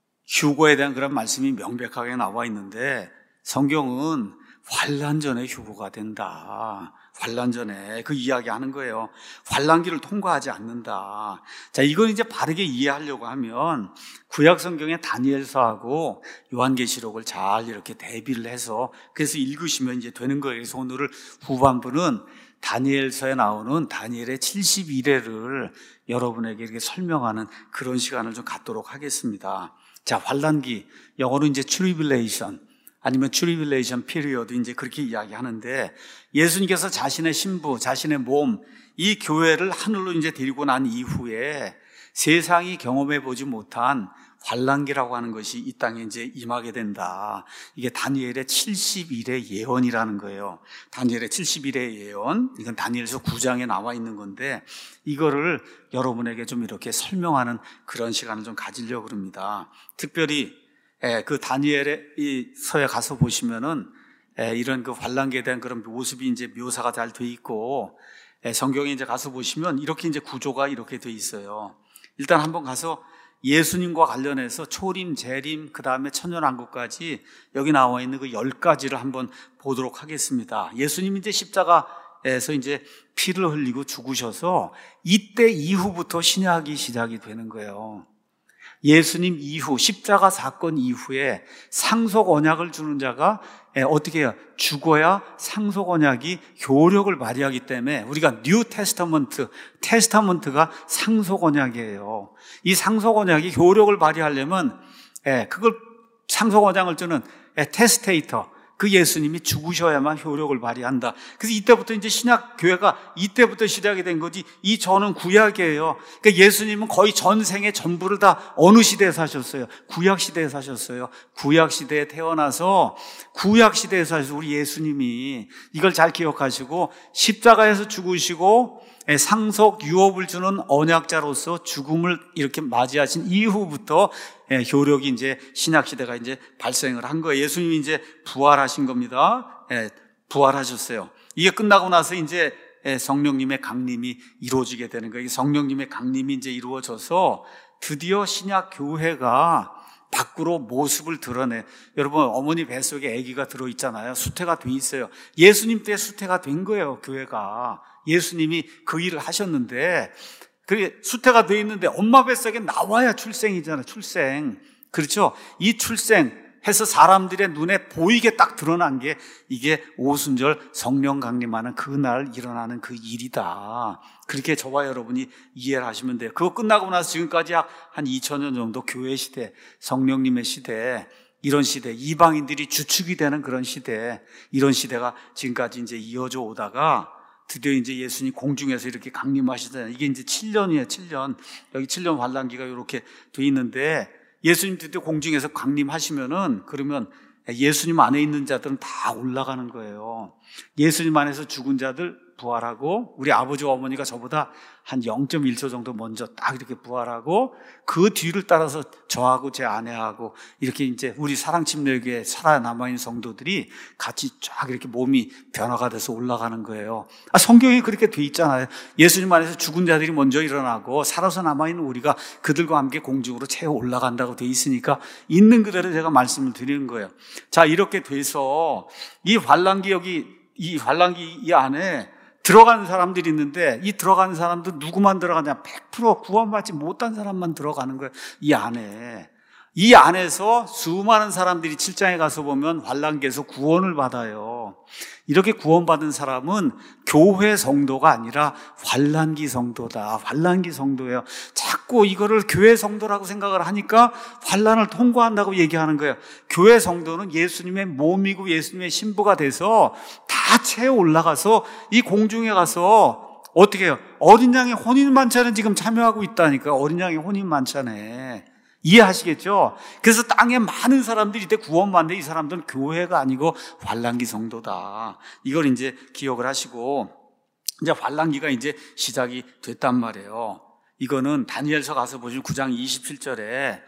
휴거에 대한 그런 말씀이 명백하게 나와 있는데, 성경은 환난 전에 휴거가 된다. 환난 전에 그 이야기하는 거예요. 환난기를 통과하지 않는다. 자, 이건 이제 바르게 이해하려고 하면 구약 성경의 다니엘서하고 요한계시록을 잘 이렇게 대비를 해서 그래서 읽으시면 이제 되는 거예요. 그래서 오늘 후반부는 다니엘서에 나오는 다니엘의 칠십일 회를 여러분에게 이렇게 설명하는 그런 시간을 좀 갖도록 하겠습니다. 자, 환난기, 영어로 이제 트리빌레이션, 아니면 트리빌레이션 피리어드, 이제 그렇게 이야기하는데, 예수님께서 자신의 신부, 자신의 몸, 이 교회를 하늘로 이제 데리고 난 이후에 세상이 경험해 보지 못한 환난기라고 하는 것이 이 땅에 이제 임하게 된다. 이게 다니엘의 칠십일 회 예언이라는 거예요. 다니엘의 칠십일 회 예언, 이건 다니엘서 구 장에 나와 있는 건데, 이거를 여러분에게 좀 이렇게 설명하는 그런 시간을 좀 가지려고 합니다. 특별히 그 다니엘의 이 서에 가서 보시면은 이런 그 환난기에 대한 그런 모습이 이제 묘사가 잘 돼 있고, 성경에 이제 가서 보시면 이렇게 이제 구조가 이렇게 돼 있어요. 일단 한번 가서 예수님과 관련해서 초림, 재림, 그 다음에 천년왕국까지 여기 나와 있는 그 열 가지를 한번 보도록 하겠습니다. 예수님이 이제 십자가에서 이제 피를 흘리고 죽으셔서 이때 이후부터 신약이 시작이 되는 거예요. 예수님 이후, 십자가 사건 이후에 상속 언약을 주는 자가 어떻게 해요? 죽어야 상속 언약이 효력을 발휘하기 때문에 우리가 뉴 테스타먼트, 테스타먼트가 상속 언약이에요. 이 상속 언약이 효력을 발휘하려면 그걸 상속 언약을 주는 테스테이터, 그 예수님이 죽으셔야만 효력을 발휘한다. 그래서 이때부터 이제 신약 교회가 이때부터 시작이 된 거지, 이 전은 구약이에요. 그러니까 예수님은 거의 전생의 전부를 다 어느 시대에 사셨어요? 구약 시대에 사셨어요. 구약 시대에 태어나서 구약 시대에 사셔서 우리 예수님이 이걸 잘 기억하시고 십자가에서 죽으시고 상속 유업을 주는 언약자로서 죽음을 이렇게 맞이하신 이후부터 효력이 이제 신약 시대가 이제 발생을 한 거예요. 예수님이 이제 부활하신 겁니다. 부활하셨어요. 이게 끝나고 나서 이제 성령님의 강림이 이루어지게 되는 거예요. 성령님의 강림이 이제 이루어져서 드디어 신약 교회가 밖으로 모습을 드러내. 여러분, 어머니 뱃속에 아기가 들어있잖아요. 수태가 돼 있어요. 예수님 때 수태가 된 거예요, 교회가. 예수님이 그 일을 하셨는데, 그게 수태가 돼 있는데 엄마 뱃속에 나와야 출생이잖아요. 출생. 그렇죠? 이 출생해서 사람들의 눈에 보이게 딱 드러난 게 이게 오순절 성령 강림하는 그날 일어나는 그 일이다. 그렇게 저와 여러분이 이해를 하시면 돼요. 그거 끝나고 나서 지금까지 약 한 이천 년 정도 교회 시대, 성령님의 시대, 이런 시대, 이방인들이 주축이 되는 그런 시대, 이런 시대가 지금까지 이제 이어져 오다가 드디어 이제 예수님 공중에서 이렇게 강림하시잖아요. 이게 이제 칠 년이에요, 칠 년. 여기 칠 년 환난기가 이렇게 돼 있는데, 예수님 드디어 공중에서 강림하시면은, 그러면 예수님 안에 있는 자들은 다 올라가는 거예요. 예수님 안에서 죽은 자들 부활하고, 우리 아버지와 어머니가 저보다 한 영 점 일 초 정도 먼저 딱 이렇게 부활하고, 그 뒤를 따라서 저하고 제 아내하고 이렇게 이제 우리 사랑침례교회 살아남아있는 성도들이 같이 쫙 이렇게 몸이 변화가 돼서 올라가는 거예요. 아, 성경이 그렇게 돼 있잖아요. 예수님 안에서 죽은 자들이 먼저 일어나고 살아서 남아있는 우리가 그들과 함께 공중으로 채워 올라간다고 돼 있으니까 있는 그대로 제가 말씀을 드리는 거예요. 자, 이렇게 돼서 이 환난기, 여기 이 환난기 이 안에 들어가는 사람들이 있는데, 이 들어가는 사람도 누구만 들어가냐? 백 퍼센트 구원받지 못한 사람만 들어가는 거예요, 이 안에. 이 안에서 수많은 사람들이 칠 장에 가서 보면 환난기에서 구원을 받아요. 이렇게 구원받은 사람은 교회 성도가 아니라 환난기 성도다. 환난기 성도예요. 자꾸 이거를 교회 성도라고 생각을 하니까 환난을 통과한다고 얘기하는 거예요. 교회 성도는 예수님의 몸이고 예수님의 신부가 돼서 다 채워 올라가서 이 공중에 가서 어떻게 해요? 어린 양의 혼인 만찬에 지금 참여하고 있다니까. 어린 양의 혼인 만찬에. 이해하시겠죠? 그래서 땅에 많은 사람들이 이때 구원받는데 이 사람들은 교회가 아니고 환난기 성도다. 이걸 이제 기억을 하시고, 이제 환난기가 이제 시작이 됐단 말이에요. 이거는 다니엘서 가서 보시면 구 장 이십칠 절에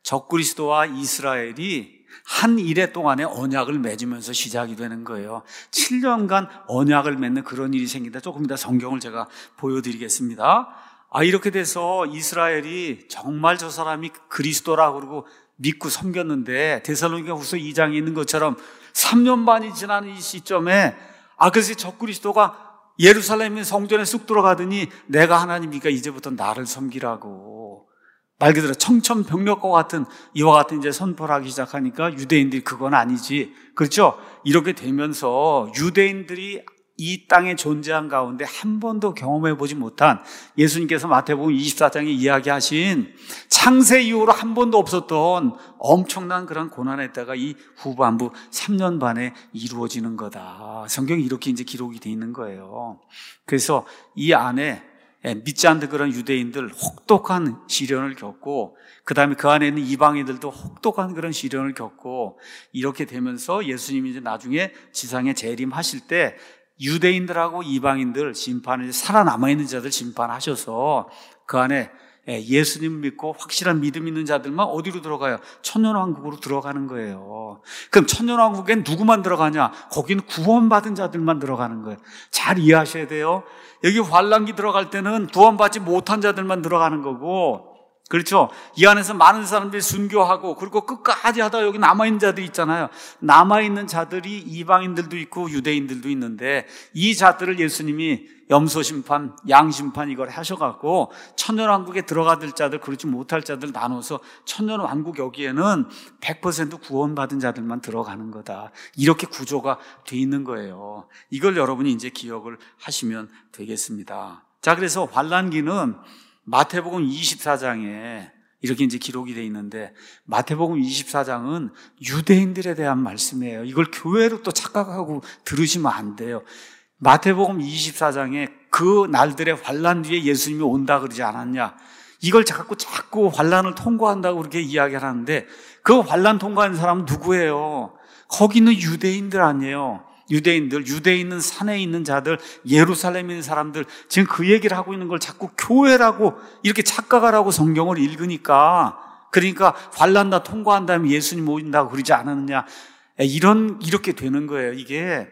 적그리스도와 이스라엘이 한 일해 동안에 언약을 맺으면서 시작이 되는 거예요. 칠 년간 언약을 맺는 그런 일이 생긴다. 조금 이따 성경을 제가 보여드리겠습니다. 아, 이렇게 돼서 이스라엘이 정말 저 사람이 그리스도라고 그러고 믿고 섬겼는데, 데살로니가 후서 이 장에 있는 것처럼 삼 년 반이 지난 이 시점에, 아, 그래서 적그리스도가 예루살렘의 성전에 쑥 들어가더니 내가 하나님이니까 이제부터 나를 섬기라고. 말 그대로 청천벽력과 같은 이와 같은 이제 선포를 하기 시작하니까 유대인들이 그건 아니지. 그렇죠? 이렇게 되면서 유대인들이 이 땅에 존재한 가운데 한 번도 경험해 보지 못한, 예수님께서 마태복음 이십사 장에 이야기하신 창세 이후로 한 번도 없었던 엄청난 그런 고난의 때가 이 후반부 삼 년 반에 이루어지는 거다. 성경이 이렇게 이제 기록이 되어 있는 거예요. 그래서 이 안에 믿지 않는 그런 유대인들 혹독한 시련을 겪고, 그 다음에 그 안에 있는 이방인들도 혹독한 그런 시련을 겪고, 이렇게 되면서 예수님이 이제 나중에 지상에 재림하실 때 유대인들하고 이방인들 심판을, 살아남아있는 자들 심판하셔서 그 안에 예수님 믿고 확실한 믿음 있는 자들만 어디로 들어가요? 천년왕국으로 들어가는 거예요. 그럼 천년왕국엔 누구만 들어가냐? 거기는 구원받은 자들만 들어가는 거예요. 잘 이해하셔야 돼요. 여기 환난기 들어갈 때는 구원받지 못한 자들만 들어가는 거고, 그렇죠? 이 안에서 많은 사람들이 순교하고 그리고 끝까지 하다 여기 남아있는 자들이 있잖아요. 남아있는 자들이 이방인들도 있고 유대인들도 있는데, 이 자들을 예수님이 염소심판, 양심판 이걸 하셔갖고 천년왕국에 들어가들 자들, 그렇지 못할 자들 나눠서 천년왕국 여기에는 백 퍼센트 구원받은 자들만 들어가는 거다. 이렇게 구조가 돼 있는 거예요. 이걸 여러분이 이제 기억을 하시면 되겠습니다. 자, 그래서 환난기는 마태복음 이십사 장에 이렇게 이제 기록이 되어 있는데, 마태복음 이십사 장은 유대인들에 대한 말씀이에요. 이걸 교회로 또 착각하고 들으시면 안 돼요. 마태복음 이십사 장에 그 날들의 환난 뒤에 예수님이 온다 그러지 않았냐? 이걸 자꾸 자꾸 환난을 통과한다고 그렇게 이야기를 하는데, 그 환난 통과하는 사람은 누구예요? 거기는 유대인들 아니에요. 유대인들, 유대에 있는 산에 있는 자들, 예루살렘에 있는 사람들, 지금 그 얘기를 하고 있는 걸 자꾸 교회라고 이렇게 착각하라고 성경을 읽으니까, 그러니까 환난 다 통과한 다음에 예수님 오신다고 그러지 않았느냐, 이런 이렇게 되는 거예요. 이게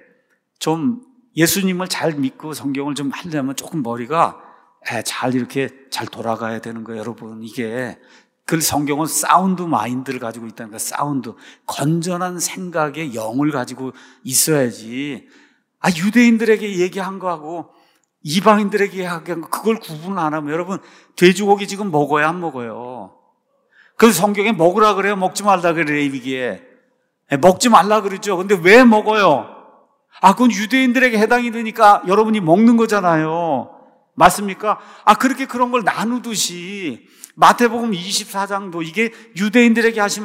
좀 예수님을 잘 믿고 성경을 좀 하려면 조금 머리가 잘 이렇게 잘 돌아가야 되는 거예요, 여러분. 이게 그 성경은 사운드 마인드를 가지고 있다는 거예요. 사운드, 건전한 생각의 영을 가지고 있어야지. 아, 유대인들에게 얘기한 거하고 이방인들에게 얘기한 거, 그걸 구분을 안 하면, 여러분, 돼지고기 지금 먹어야 안 먹어요? 그래서 성경에 먹으라 그래요? 먹지 말라 그래요? 이게 먹지 말라 그러죠. 근데 왜 먹어요? 아, 그건 유대인들에게 해당이 되니까 여러분이 먹는 거잖아요. 맞습니까? 아, 그렇게 그런 걸 나누듯이 마태복음 이십사 장도 이게 유대인들에게 하신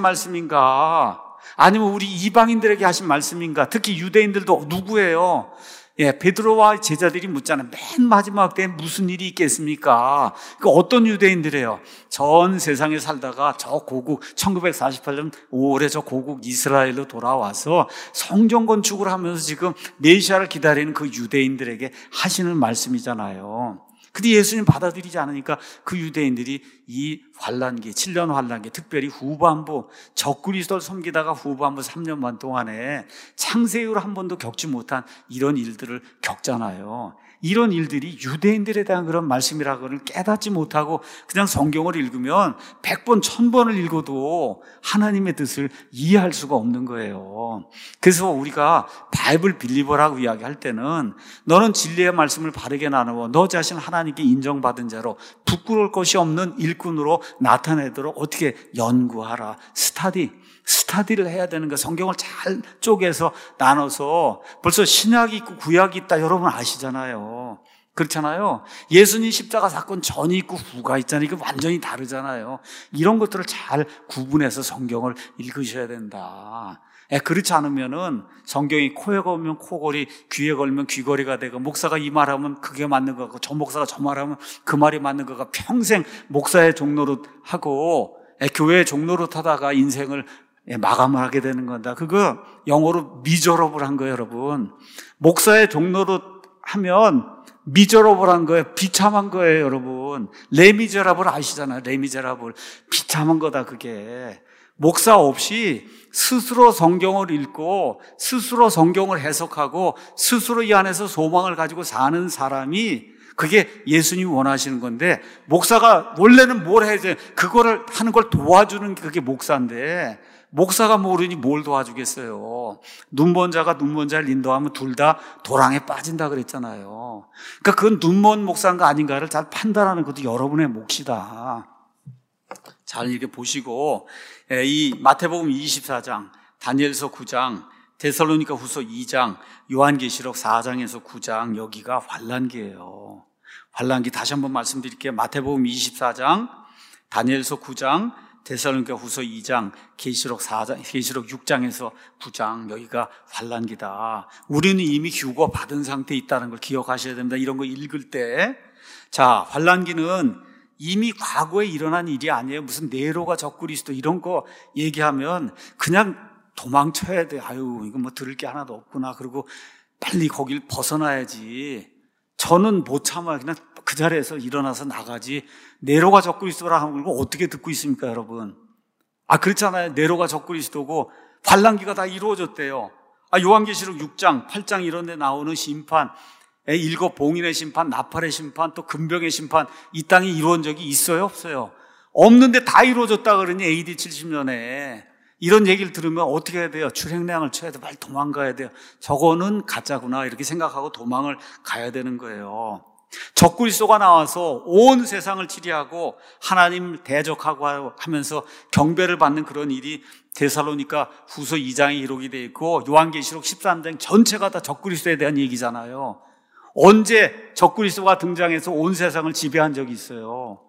말씀인가? 아니면 우리 이방인들에게 하신 말씀인가? 특히 유대인들도 누구예요? 예, 베드로와 제자들이 묻잖아요. 맨 마지막 때 무슨 일이 있겠습니까? 그 어떤 유대인들이에요? 전 세상에 살다가 저 고국 천구백사십팔 년 오월에 저 고국 이스라엘로 돌아와서 성전 건축을 하면서 지금 메시아를 기다리는 그 유대인들에게 하시는 말씀이잖아요. 근데 예수님 받아들이지 않으니까 그 유대인들이 이 환난기, 칠 년 환난기, 특별히 후반부 적그리스도를 섬기다가 후반부 삼 년 반 동안에 창세 이후로 한 번도 겪지 못한 이런 일들을 겪잖아요. 이런 일들이 유대인들에 대한 그런 말씀이라고는 깨닫지 못하고 그냥 성경을 읽으면 백 번, 천 번을 읽어도 하나님의 뜻을 이해할 수가 없는 거예요. 그래서 우리가 바이블 빌리버라고 이야기할 때는 너는 진리의 말씀을 바르게 나누어 너 자신 하나님께 인정받은 자로 부끄러울 것이 없는 일꾼으로 나타내도록 어떻게 연구하라. 스타디. 스타디를 해야 되는 거. 성경을 잘 쪼개서 나눠서 벌써 신약이 있고 구약이 있다 여러분 아시잖아요. 그렇잖아요. 예수님 십자가 사건 전이 있고 후가 있잖아요. 이거 완전히 다르잖아요. 이런 것들을 잘 구분해서 성경을 읽으셔야 된다. 예, 그렇지 않으면은 성경이 코에 걸면 코걸이, 귀에 걸면 귀걸이가 되고 목사가 이 말하면 그게 맞는 거 같고 저 목사가 저 말하면 그 말이 맞는 거가 평생 목사의 종로로 하고 예, 교회의 종로로 타다가 인생을 예, 마감을 하게 되는 건다. 그거 영어로 미저러블 한 거예요, 여러분. 목사의 종로로 하면 미저러블 한 거예요. 비참한 거예요, 여러분. 레미제라블 아시잖아요. 레미제라블. 비참한 거다, 그게. 목사 없이 스스로 성경을 읽고 스스로 성경을 해석하고 스스로 이 안에서 소망을 가지고 사는 사람이 그게 예수님이 원하시는 건데 목사가 원래는 뭘 해야 돼? 그거를 하는 걸 도와주는 게 그게 목사인데 목사가 모르니 뭘 도와주겠어요. 눈먼 자가 눈먼 자를 인도하면 둘 다 도랑에 빠진다 그랬잖아요. 그러니까 그건 눈먼 목사인가 아닌가를 잘 판단하는 것도 여러분의 몫이다. 잘 이렇게 보시고 이 마태복음 이십사 장, 다니엘서 구 장, 데살로니가 후서 이 장, 요한계시록 사 장에서 구 장 여기가 환란기예요. 환란기 다시 한번 말씀드릴게요. 마태복음 이십사 장, 다니엘서 구 장, 데살로니가 후서 이 장, 계시록 사 장, 계시록 육 장에서 구 장 여기가 환란기다. 우리는 이미 휴거 받은 상태에 있다는 걸 기억하셔야 됩니다. 이런 거 읽을 때. 자, 환란기는 이미 과거에 일어난 일이 아니에요. 무슨 네로가 적그리스도 이런 거 얘기하면 그냥 도망쳐야 돼. 아유, 이거 뭐 들을 게 하나도 없구나. 그리고 빨리 거길 벗어나야지. 저는 못 참아요. 그냥 그 자리에서 일어나서 나가지. 네로가 적그리스도라 하는 걸 어떻게 듣고 있습니까, 여러분? 아, 그렇잖아요. 네로가 적그리스도고 환란기가 다 이루어졌대요. 아, 요한계시록 육 장, 팔 장 이런 데 나오는 심판, 일곱 봉인의 심판, 나팔의 심판, 또 금병의 심판, 이 땅에 이루어진 적이 있어요, 없어요? 없는데 다 이루어졌다 그러니 에이디 칠십 년에 이런 얘기를 들으면 어떻게 해야 돼요? 출행량을 쳐야 돼. 빨리 도망가야 돼요. 저거는 가짜구나 이렇게 생각하고 도망을 가야 되는 거예요. 적그리스도가 나와서 온 세상을 치리하고 하나님 대적하고 하면서 경배를 받는 그런 일이 데살로니가 후서 이 장에 기록이 되어 있고 요한계시록 십삼 장 전체가 다 적그리스도에 대한 얘기잖아요. 언제 적그리스도가 등장해서 온 세상을 지배한 적이 있어요?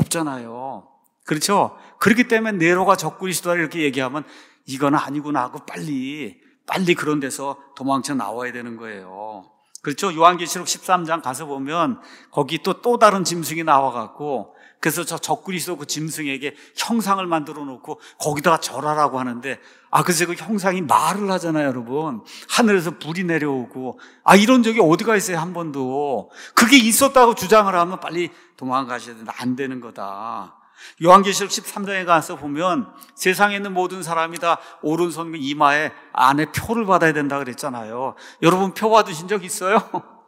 없잖아요. 그렇죠? 그렇기 때문에 네로가 적그리스도다 이렇게 얘기하면 이건 아니구나 하고 빨리 빨리 그런 데서 도망쳐 나와야 되는 거예요. 그렇죠? 요한계시록 십삼 장 가서 보면 거기 또 또 다른 짐승이 나와갖고 그래서 저 적그리스도 그 짐승에게 형상을 만들어 놓고 거기다가 절하라고 하는데 아, 그래서 그 형상이 말을 하잖아요, 여러분. 하늘에서 불이 내려오고 아, 이런 적이 어디가 있어요, 한 번도. 그게 있었다고 주장을 하면 빨리 도망가셔야 된다. 안 되는 거다. 요한계시록 십삼 장에 가서 보면 세상에 있는 모든 사람이 다 오른손 이마에 안에 표를 받아야 된다 그랬잖아요. 여러분 표 받으신 적 있어요?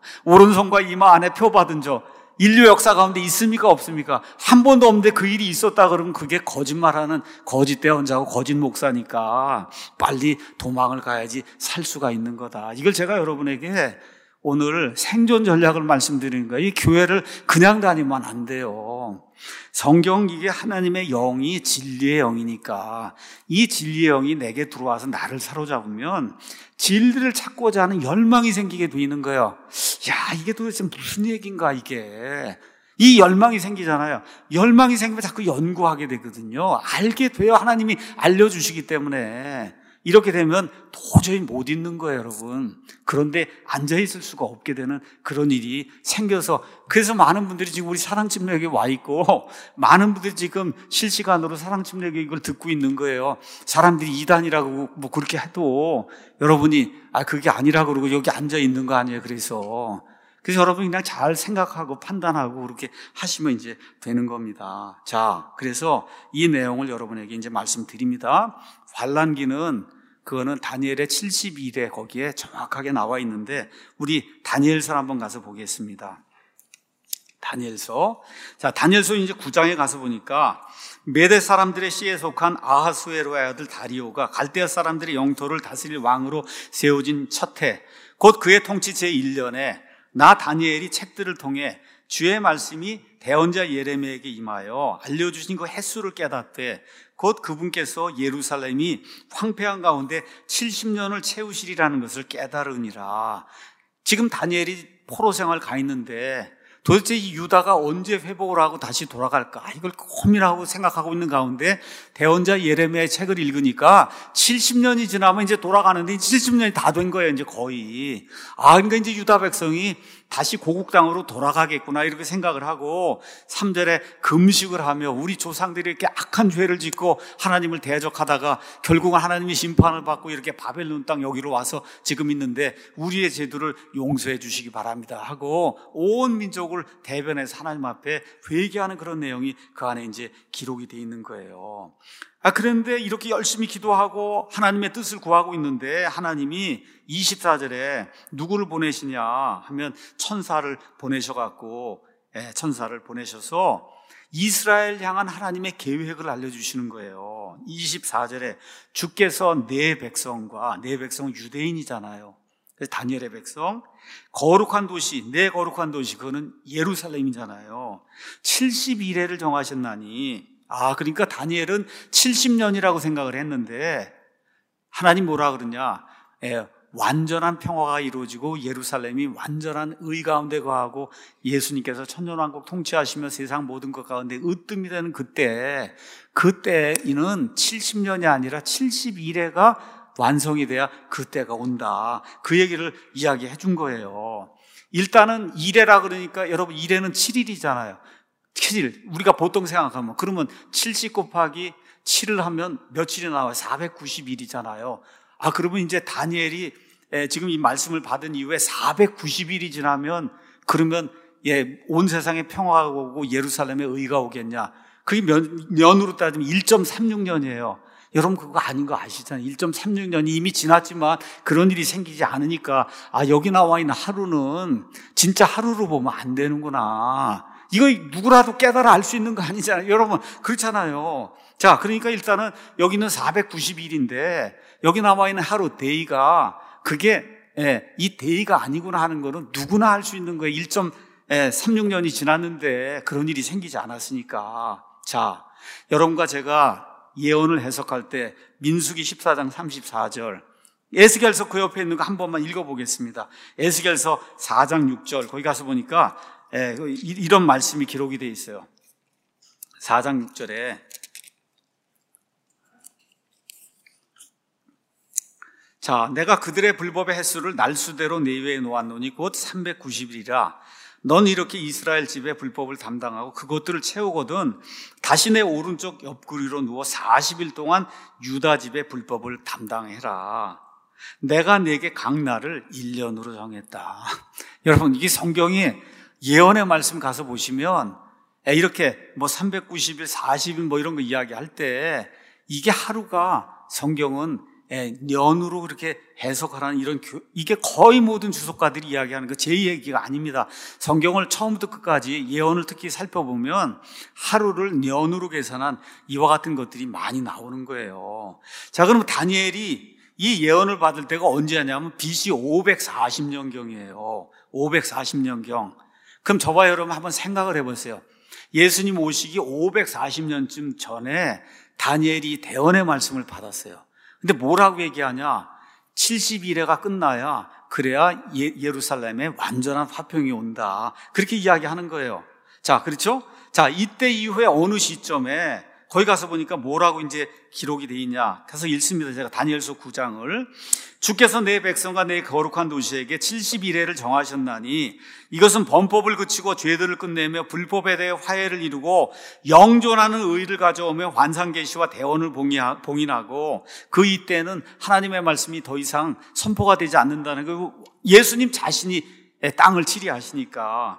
오른손과 이마 안에 표 받은 적 인류 역사 가운데 있습니까 없습니까? 한 번도 없는데 그 일이 있었다 그러면 그게 거짓말하는 거짓 대언자고 거짓 목사니까 빨리 도망을 가야지 살 수가 있는 거다. 이걸 제가 여러분에게 오늘 생존 전략을 말씀드리는 거예요. 이 교회를 그냥 다니면 안 돼요. 성경 이게 하나님의 영이 진리의 영이니까 이 진리의 영이 내게 들어와서 나를 사로잡으면 진리를 찾고자 하는 열망이 생기게 되는 거예요. 야, 이게 도대체 무슨 얘기인가 이게. 이 열망이 생기잖아요. 열망이 생기면 자꾸 연구하게 되거든요. 알게 돼요. 하나님이 알려주시기 때문에. 이렇게 되면 도저히 못 있는 거예요, 여러분. 그런데 앉아있을 수가 없게 되는 그런 일이 생겨서 그래서 많은 분들이 지금 우리 사랑침례교회에 와 있고 많은 분들이 지금 실시간으로 사랑침례교회 이걸 듣고 있는 거예요. 사람들이 이단이라고 뭐 그렇게 해도 여러분이 아 그게 아니라고 그러고 여기 앉아있는 거 아니에요. 그래서 그래서 여러분이 그냥 잘 생각하고 판단하고 그렇게 하시면 이제 되는 겁니다. 자, 그래서 이 내용을 여러분에게 이제 말씀드립니다. 환란기는 그거는 다니엘의 칠십일 회 거기에 정확하게 나와 있는데 우리 다니엘서 한번 가서 보겠습니다. 다니엘서. 자, 다니엘서 이제 구 장에 가서 보니까 메대 사람들의 씨에 속한 아하수에로의 아들 다리오가 갈대아 사람들의 영토를 다스릴 왕으로 세워진 첫 해, 곧 그의 통치 제일 년에 나 다니엘이 책들을 통해 주의 말씀이 대언자 예레미야에게 임하여 알려주신 그 횟수를 깨닫되 곧 그분께서 예루살렘이 황폐한 가운데 칠십 년을 채우시리라는 것을 깨달으니라. 지금 다니엘이 포로 생활 가 있는데 도대체 이 유다가 언제 회복을 하고 다시 돌아갈까? 이걸 고민하고 생각하고 있는 가운데 대언자 예레미야의 책을 읽으니까 칠십 년이 지나면 이제 돌아가는데 칠십 년이 다 된 거예요, 이제 거의. 아, 그러니까 이제 유다 백성이 다시 고국 땅으로 돌아가겠구나 이렇게 생각을 하고 삼 절에 금식을 하며 우리 조상들이 이렇게 악한 죄를 짓고 하나님을 대적하다가 결국은 하나님의 심판을 받고 이렇게 바벨론 땅 여기로 와서 지금 있는데 우리의 죄들을 용서해 주시기 바랍니다 하고 온 민족을 대변해서 하나님 앞에 회개하는 그런 내용이 그 안에 이제 기록이 돼 있는 거예요. 아, 그런데 이렇게 열심히 기도하고 하나님의 뜻을 구하고 있는데 하나님이 이십사 절에 누구를 보내시냐 하면 천사를 보내셔갖고, 예, 천사를 보내셔서 이스라엘 향한 하나님의 계획을 알려주시는 거예요. 이십사 절에 주께서 내 백성과, 내 백성은 유대인이잖아요. 그래서 다니엘의 백성, 거룩한 도시, 내 거룩한 도시, 그거는 예루살렘이잖아요. 칠십일 회를 정하셨나니, 아, 그러니까 다니엘은 칠십 년이라고 생각을 했는데 하나님 뭐라 그러냐? 예, 완전한 평화가 이루어지고 예루살렘이 완전한 의 가운데 거하고 예수님께서 천년왕국 통치하시며 세상 모든 것 가운데 으뜸이 되는 그때, 그때는 칠십 년이 아니라 칠십일 회가 완성이 돼야 그때가 온다. 그 얘기를 이야기해 준 거예요. 일단은 일 회라 그러니까 여러분 일 회는 칠 일이잖아요. 칠 일. 우리가 보통 생각하면 그러면 칠십 곱하기 칠을 하면 며칠이 나와요? 사백구십 일이잖아요. 아, 그러면 이제 다니엘이 지금 이 말씀을 받은 이후에 사백구십 일이 지나면 그러면 예, 온 세상에 평화가 오고 예루살렘에 의가 오겠냐? 그게 년, 년으로 따지면 일 점 삼육 년이에요. 여러분 그거 아닌 거 아시잖아요. 일 점 삼육 년이 이미 지났지만 그런 일이 생기지 않으니까 아, 여기 나와 있는 하루는 진짜 하루로 보면 안 되는구나. 이거 누구라도 깨달아 알 수 있는 거 아니잖아요. 여러분 그렇잖아요. 자, 그러니까 일단은 여기는 사백구십 일인데 여기 나와 있는 하루 데이가 그게 예, 이 데이가 아니구나 하는 거는 누구나 알 수 있는 거예요. 일 점 삼육 년이 지났는데 그런 일이 생기지 않았으니까. 자, 여러분과 제가 예언을 해석할 때 민수기 십사 장 삼십사 절, 에스겔서 그 옆에 있는 거 한 번만 읽어보겠습니다. 에스겔서 사 장 육 절 거기 가서 보니까 예, 이런 말씀이 기록이 되어 있어요. 사 장 육 절에 자, 내가 그들의 불법의 횟수를 날수대로 내 위에 놓았노니 곧 삼백구십 일이라. 넌 이렇게 이스라엘 집의 불법을 담당하고 그것들을 채우거든 다시 내 오른쪽 옆구리로 누워 사십 일 동안 유다 집의 불법을 담당해라. 내가 내게 각 날을 일 년으로 정했다. 여러분 이게 성경이 예언의 말씀 가서 보시면 이렇게 뭐 삼백구십 일, 사십 일 뭐 이런 거 이야기할 때 이게 하루가 성경은 년으로 그렇게 해석하라는 이런 이게 거의 모든 주석가들이 이야기하는 거 제 얘기가 아닙니다. 성경을 처음부터 끝까지 예언을 특히 살펴보면 하루를 년으로 계산한 이와 같은 것들이 많이 나오는 거예요. 자, 그럼 다니엘이 이 예언을 받을 때가 언제냐면 비씨 오백사십 년경이에요. 오백사십 년경. 그럼 저와 여러분 한번 생각을 해보세요. 예수님 오시기 오백사십 년쯤 전에 다니엘이 대언의 말씀을 받았어요. 근데 뭐라고 얘기하냐? 칠십일 회가 끝나야 그래야 예, 예루살렘에 완전한 화평이 온다. 그렇게 이야기하는 거예요. 자, 그렇죠? 자, 이때 이후에 어느 시점에 거기 가서 보니까 뭐라고 이제 기록이 되어 있냐. 그래서 읽습니다. 제가 다니엘서 구 장을. 주께서 내 백성과 내 거룩한 도시에게 칠십일 회를 정하셨나니 이것은 범법을 그치고 죄들을 끝내며 불법에 대해 화해를 이루고 영존하는 의를 가져오며 환상계시와 대언을 봉인하고 그 이때는 하나님의 말씀이 더 이상 선포가 되지 않는다는 거. 예수님 자신이 땅을 치리하시니까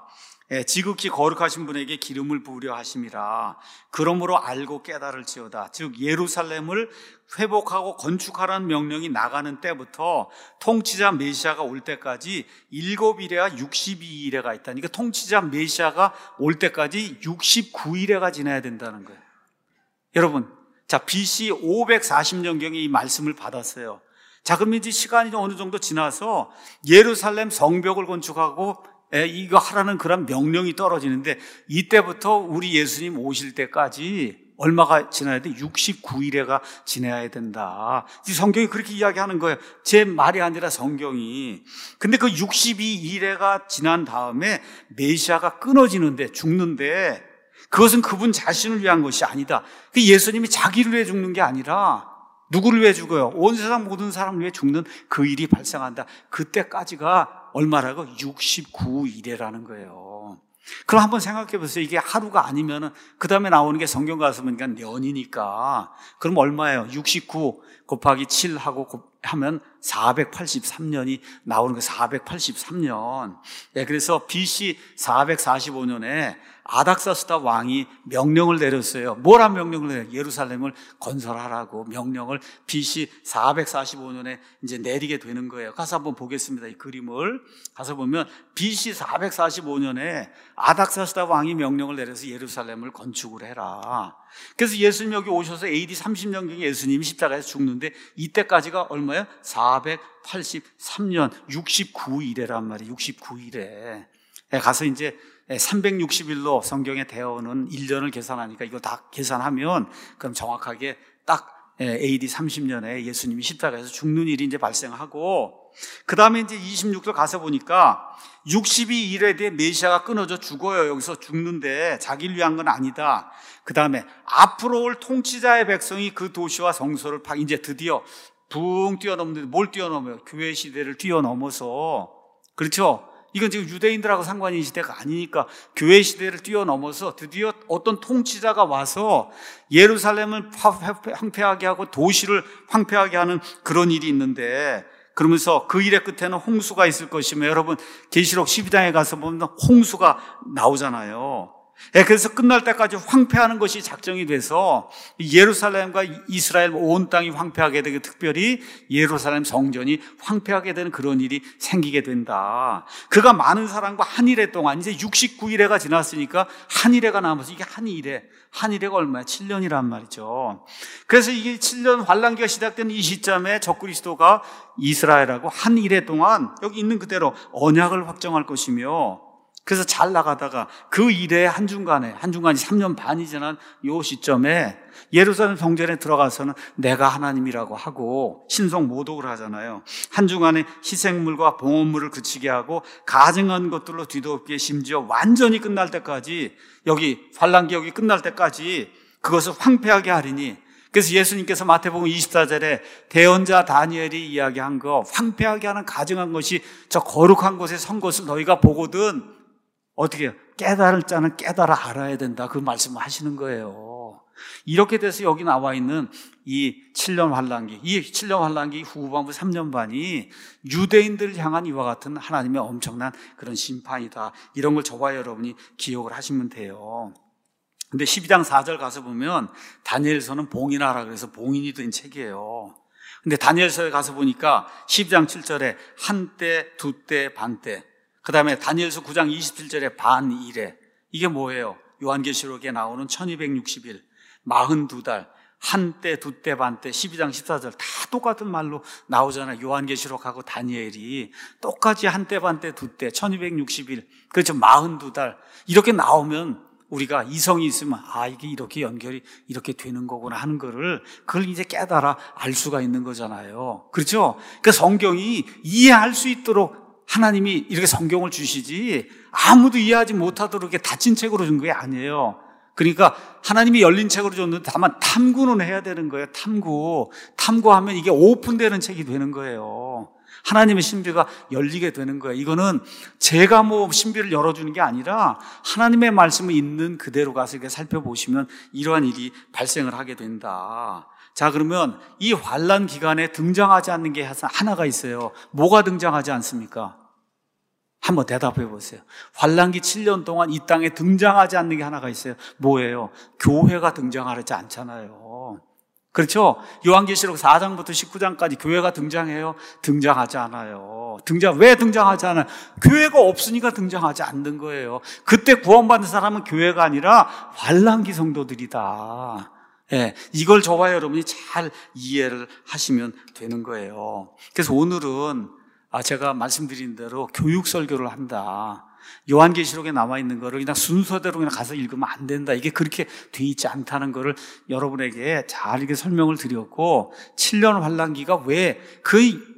예, 지극히 거룩하신 분에게 기름을 부으려 하심이라. 그러므로 알고 깨달을지어다. 즉 예루살렘을 회복하고 건축하라는 명령이 나가는 때부터 통치자 메시아가 올 때까지 일곱 일에와 육십이 일에가 있다. 그러니까 통치자 메시아가 올 때까지 육십구 일에가 지나야 된다는 거예요. 여러분, 자 비씨 오백사십 년경에 이 말씀을 받았어요. 자 그럼 이제 시간이 어느 정도 지나서 예루살렘 성벽을 건축하고 예, 이거 하라는 그런 명령이 떨어지는데 이때부터 우리 예수님 오실 때까지 얼마가 지나야 돼? 육십구 일에가 지나야 된다. 성경이 그렇게 이야기하는 거예요. 제 말이 아니라 성경이. 근데 그 육십이 일에가 지난 다음에 메시아가 끊어지는데 죽는데 그것은 그분 자신을 위한 것이 아니다. 그 예수님이 자기를 위해 죽는 게 아니라 누구를 위해 죽어요? 온 세상 모든 사람을 위해 죽는 그 일이 발생한다. 그때까지가 얼마라고? 육십구 일이라는 거예요. 그럼 한번 생각해 보세요. 이게 하루가 아니면은 그 다음에 나오는 게 성경 가서 보니까 년이니까 그럼 얼마예요? 육십구 곱하기 칠 하고 곱, 하면 사백팔십삼 년이 나오는 거예요. 사백팔십삼 년. 예, 그래서 비씨 사백사십오 년에 아닥사스다 왕이 명령을 내렸어요. 뭐란 명령을 내려요? 예루살렘을 건설하라고 명령을 비씨 사백사십오 년에 이제 내리게 되는 거예요. 가서 한번 보겠습니다. 이 그림을 가서 보면 비씨 사백사십오 년에 아닥사스다 왕이 명령을 내려서 예루살렘을 건축을 해라. 그래서 예수님 여기 오셔서 에이디 삼십 년경에 예수님이 십자가에서 죽는데 이때까지가 얼마예요? 사백팔십삼 년 육십구 일에란 말이에요. 육십구 일에 가서 이제 삼백육십 일로 성경에 되어오는 일 년을 계산하니까 이거 다 계산하면 그럼 정확하게 딱 에이디 삼십 년에 예수님이 십자가에서 죽는 일이 이제 발생하고 그 다음에 이제 이십육 절 가서 보니까 육십이 일에 대해 메시아가 끊어져 죽어요. 여기서 죽는데 자기를 위한 건 아니다. 그 다음에 앞으로 올 통치자의 백성이 그 도시와 성소를 파 이제 드디어 붕 뛰어넘는데 뭘 뛰어넘어요? 교회 시대를 뛰어넘어서 그렇죠? 이건 지금 유대인들하고 상관이 있는 시대가 아니니까 교회 시대를 뛰어넘어서 드디어 어떤 통치자가 와서 예루살렘을 황폐하게 하고 도시를 황폐하게 하는 그런 일이 있는데 그러면서 그 일의 끝에는 홍수가 있을 것이며 여러분 계시록 십이 장에 가서 보면 홍수가 나오잖아요. 예, 그래서 끝날 때까지 황폐하는 것이 작정이 돼서 예루살렘과 이스라엘 온 땅이 황폐하게 되고 특별히 예루살렘 성전이 황폐하게 되는 그런 일이 생기게 된다. 그가 많은 사람과 한 일해 동안 이제 육십구 일회가 지났으니까 한 일회가 남아서 이게 한 일회, 한 일회가 얼마야? 칠 년이란 말이죠. 그래서 이게 칠 년 환란기가 시작된 이 시점에 적그리스도가 이스라엘하고 한 일회 동안 여기 있는 그대로 언약을 확정할 것이며 그래서 잘 나가다가 그 일에 한중간에, 한중간이 삼 년 반이 지난 요 시점에 예루살렘 성전에 들어가서는 내가 하나님이라고 하고 신성 모독을 하잖아요. 한중간에 희생물과 봉헌물을 그치게 하고 가증한 것들로 뒤덮게 심지어 완전히 끝날 때까지 여기 환란기 여기 끝날 때까지 그것을 황폐하게 하리니 그래서 예수님께서 마태복음 이십사 절에 대언자 다니엘이 이야기한 거 황폐하게 하는 가증한 것이 저 거룩한 곳에 선 것을 너희가 보거든 어떻게 해요? 깨달을 자는 깨달아 알아야 된다. 그 말씀을 하시는 거예요. 이렇게 돼서 여기 나와 있는 이 칠 년 환란기, 이 칠 년 환란기 후반부 삼 년 반이 유대인들을 향한 이와 같은 하나님의 엄청난 그런 심판이다. 이런 걸 저와 여러분이 기억을 하시면 돼요. 근데 십이 장 사 절 가서 보면 다니엘서는 봉인하라 그래서 봉인이 된 책이에요. 근데 다니엘서에 가서 보니까 십이 장 칠 절에 한때, 두때, 반때 그 다음에 다니엘서 구 장 이십칠 절에 반일에 이게 뭐예요? 요한계시록에 나오는 천이백육십 일, 사십이 달, 한때, 두때, 반때, 십이 장 십사 절 다 똑같은 말로 나오잖아요. 요한계시록하고 다니엘이 똑같이 한때, 반때, 두때, 천이백육십 일, 그렇죠. 사십이 달 이렇게 나오면 우리가 이성이 있으면 아 이게 이렇게 연결이 이렇게 되는 거구나 하는 거를 그걸 이제 깨달아 알 수가 있는 거잖아요. 그렇죠? 그러니까 성경이 이해할 수 있도록 하나님이 이렇게 성경을 주시지 아무도 이해하지 못하도록 이렇게 닫힌 책으로 준 게 아니에요. 그러니까 하나님이 열린 책으로 줬는데 다만 탐구는 해야 되는 거예요. 탐구. 탐구하면 이게 오픈되는 책이 되는 거예요. 하나님의 신비가 열리게 되는 거예요. 이거는 제가 뭐 신비를 열어주는 게 아니라 하나님의 말씀을 있는 그대로 가서 이렇게 살펴보시면 이러한 일이 발생을 하게 된다. 자, 그러면 이 환란 기간에 등장하지 않는 게 하나가 있어요. 뭐가 등장하지 않습니까? 한번 대답해 보세요. 환란기 칠 년 동안 이 땅에 등장하지 않는 게 하나가 있어요. 뭐예요? 교회가 등장하지 않잖아요. 그렇죠? 요한계시록 사 장부터 십구 장까지 교회가 등장해요? 등장하지 않아요. 등장, 왜 등장하지 않아요? 교회가 없으니까 등장하지 않는 거예요. 그때 구원받는 사람은 교회가 아니라 환란기 성도들이다. 예, 이걸 저와 여러분이 잘 이해를 하시면 되는 거예요. 그래서 오늘은 아, 제가 말씀드린 대로 교육 설교를 한다. 요한계시록에 남아있는 거를 그냥 순서대로 그냥 가서 읽으면 안 된다. 이게 그렇게 돼 있지 않다는 거를 여러분에게 잘 이렇게 설명을 드렸고, 칠 년 환란기가 왜, 그,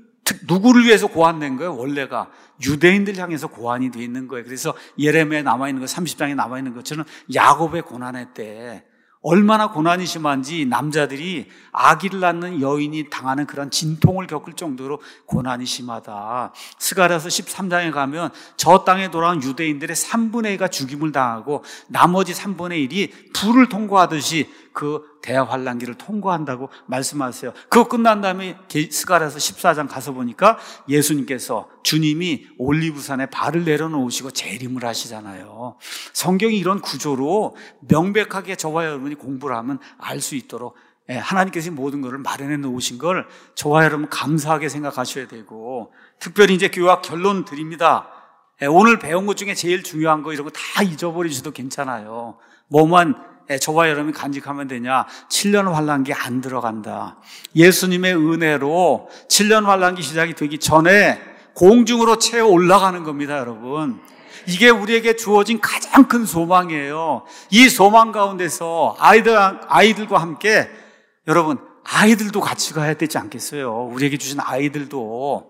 누구를 위해서 고안된 거예요? 원래가 유대인들 향해서 고안이 돼 있는 거예요. 그래서 예레미야에 남아있는 거, 삼십 장에 남아있는 것처럼 야곱의 고난의 때, 얼마나 고난이 심한지 남자들이 아기를 낳는 여인이 당하는 그런 진통을 겪을 정도로 고난이 심하다. 스가랴서 십삼 장에 가면 저 땅에 돌아온 유대인들의 삼분의 이가 죽임을 당하고 나머지 삼분의 일이 불을 통과하듯이 그 대환란기를 통과한다고 말씀하세요. 그거 끝난 다음에 스가랴서 십사 장 가서 보니까 예수님께서, 주님이 올리브산에 발을 내려놓으시고 재림을 하시잖아요. 성경이 이런 구조로 명백하게 저와 여러분이 공부를 하면 알 수 있도록 하나님께서 모든 것을 마련해 놓으신 걸 저와 여러분 감사하게 생각하셔야 되고, 특별히 이제 교학 결론 드립니다. 오늘 배운 것 중에 제일 중요한 거 이런 거 다 잊어버리셔도 괜찮아요. 뭐만 저와 여러분이 간직하면 되냐? 칠 년 환란기 안 들어간다. 예수님의 은혜로 칠 년 환란기 시작이 되기 전에 공중으로 채워 올라가는 겁니다, 여러분. 이게 우리에게 주어진 가장 큰 소망이에요. 이 소망 가운데서 아이들, 아이들과 함께, 여러분, 아이들도 같이 가야 되지 않겠어요? 우리에게 주신 아이들도.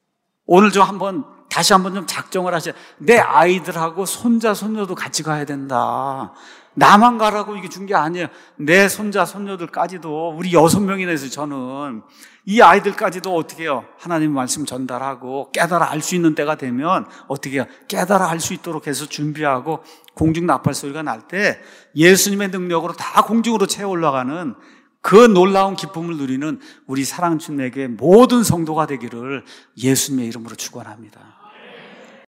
오늘 좀 한번, 다시 한번 좀 작정을 하셔야, 내 아이들하고 손자, 손녀도 같이 가야 된다. 나만 가라고 이게 준 게 아니에요. 내 손자, 손녀들까지도, 우리 여섯 명이나 해서 저는 이 아이들까지도 어떻게 해요? 하나님 말씀 전달하고 깨달아 알 수 있는 때가 되면 어떻게 해요? 깨달아 알 수 있도록 해서 준비하고 공중 나팔 소리가 날 때 예수님의 능력으로 다 공중으로 채워 올라가는 그 놀라운 기쁨을 누리는 우리 사랑주님에게 모든 성도가 되기를 예수님의 이름으로 축원합니다.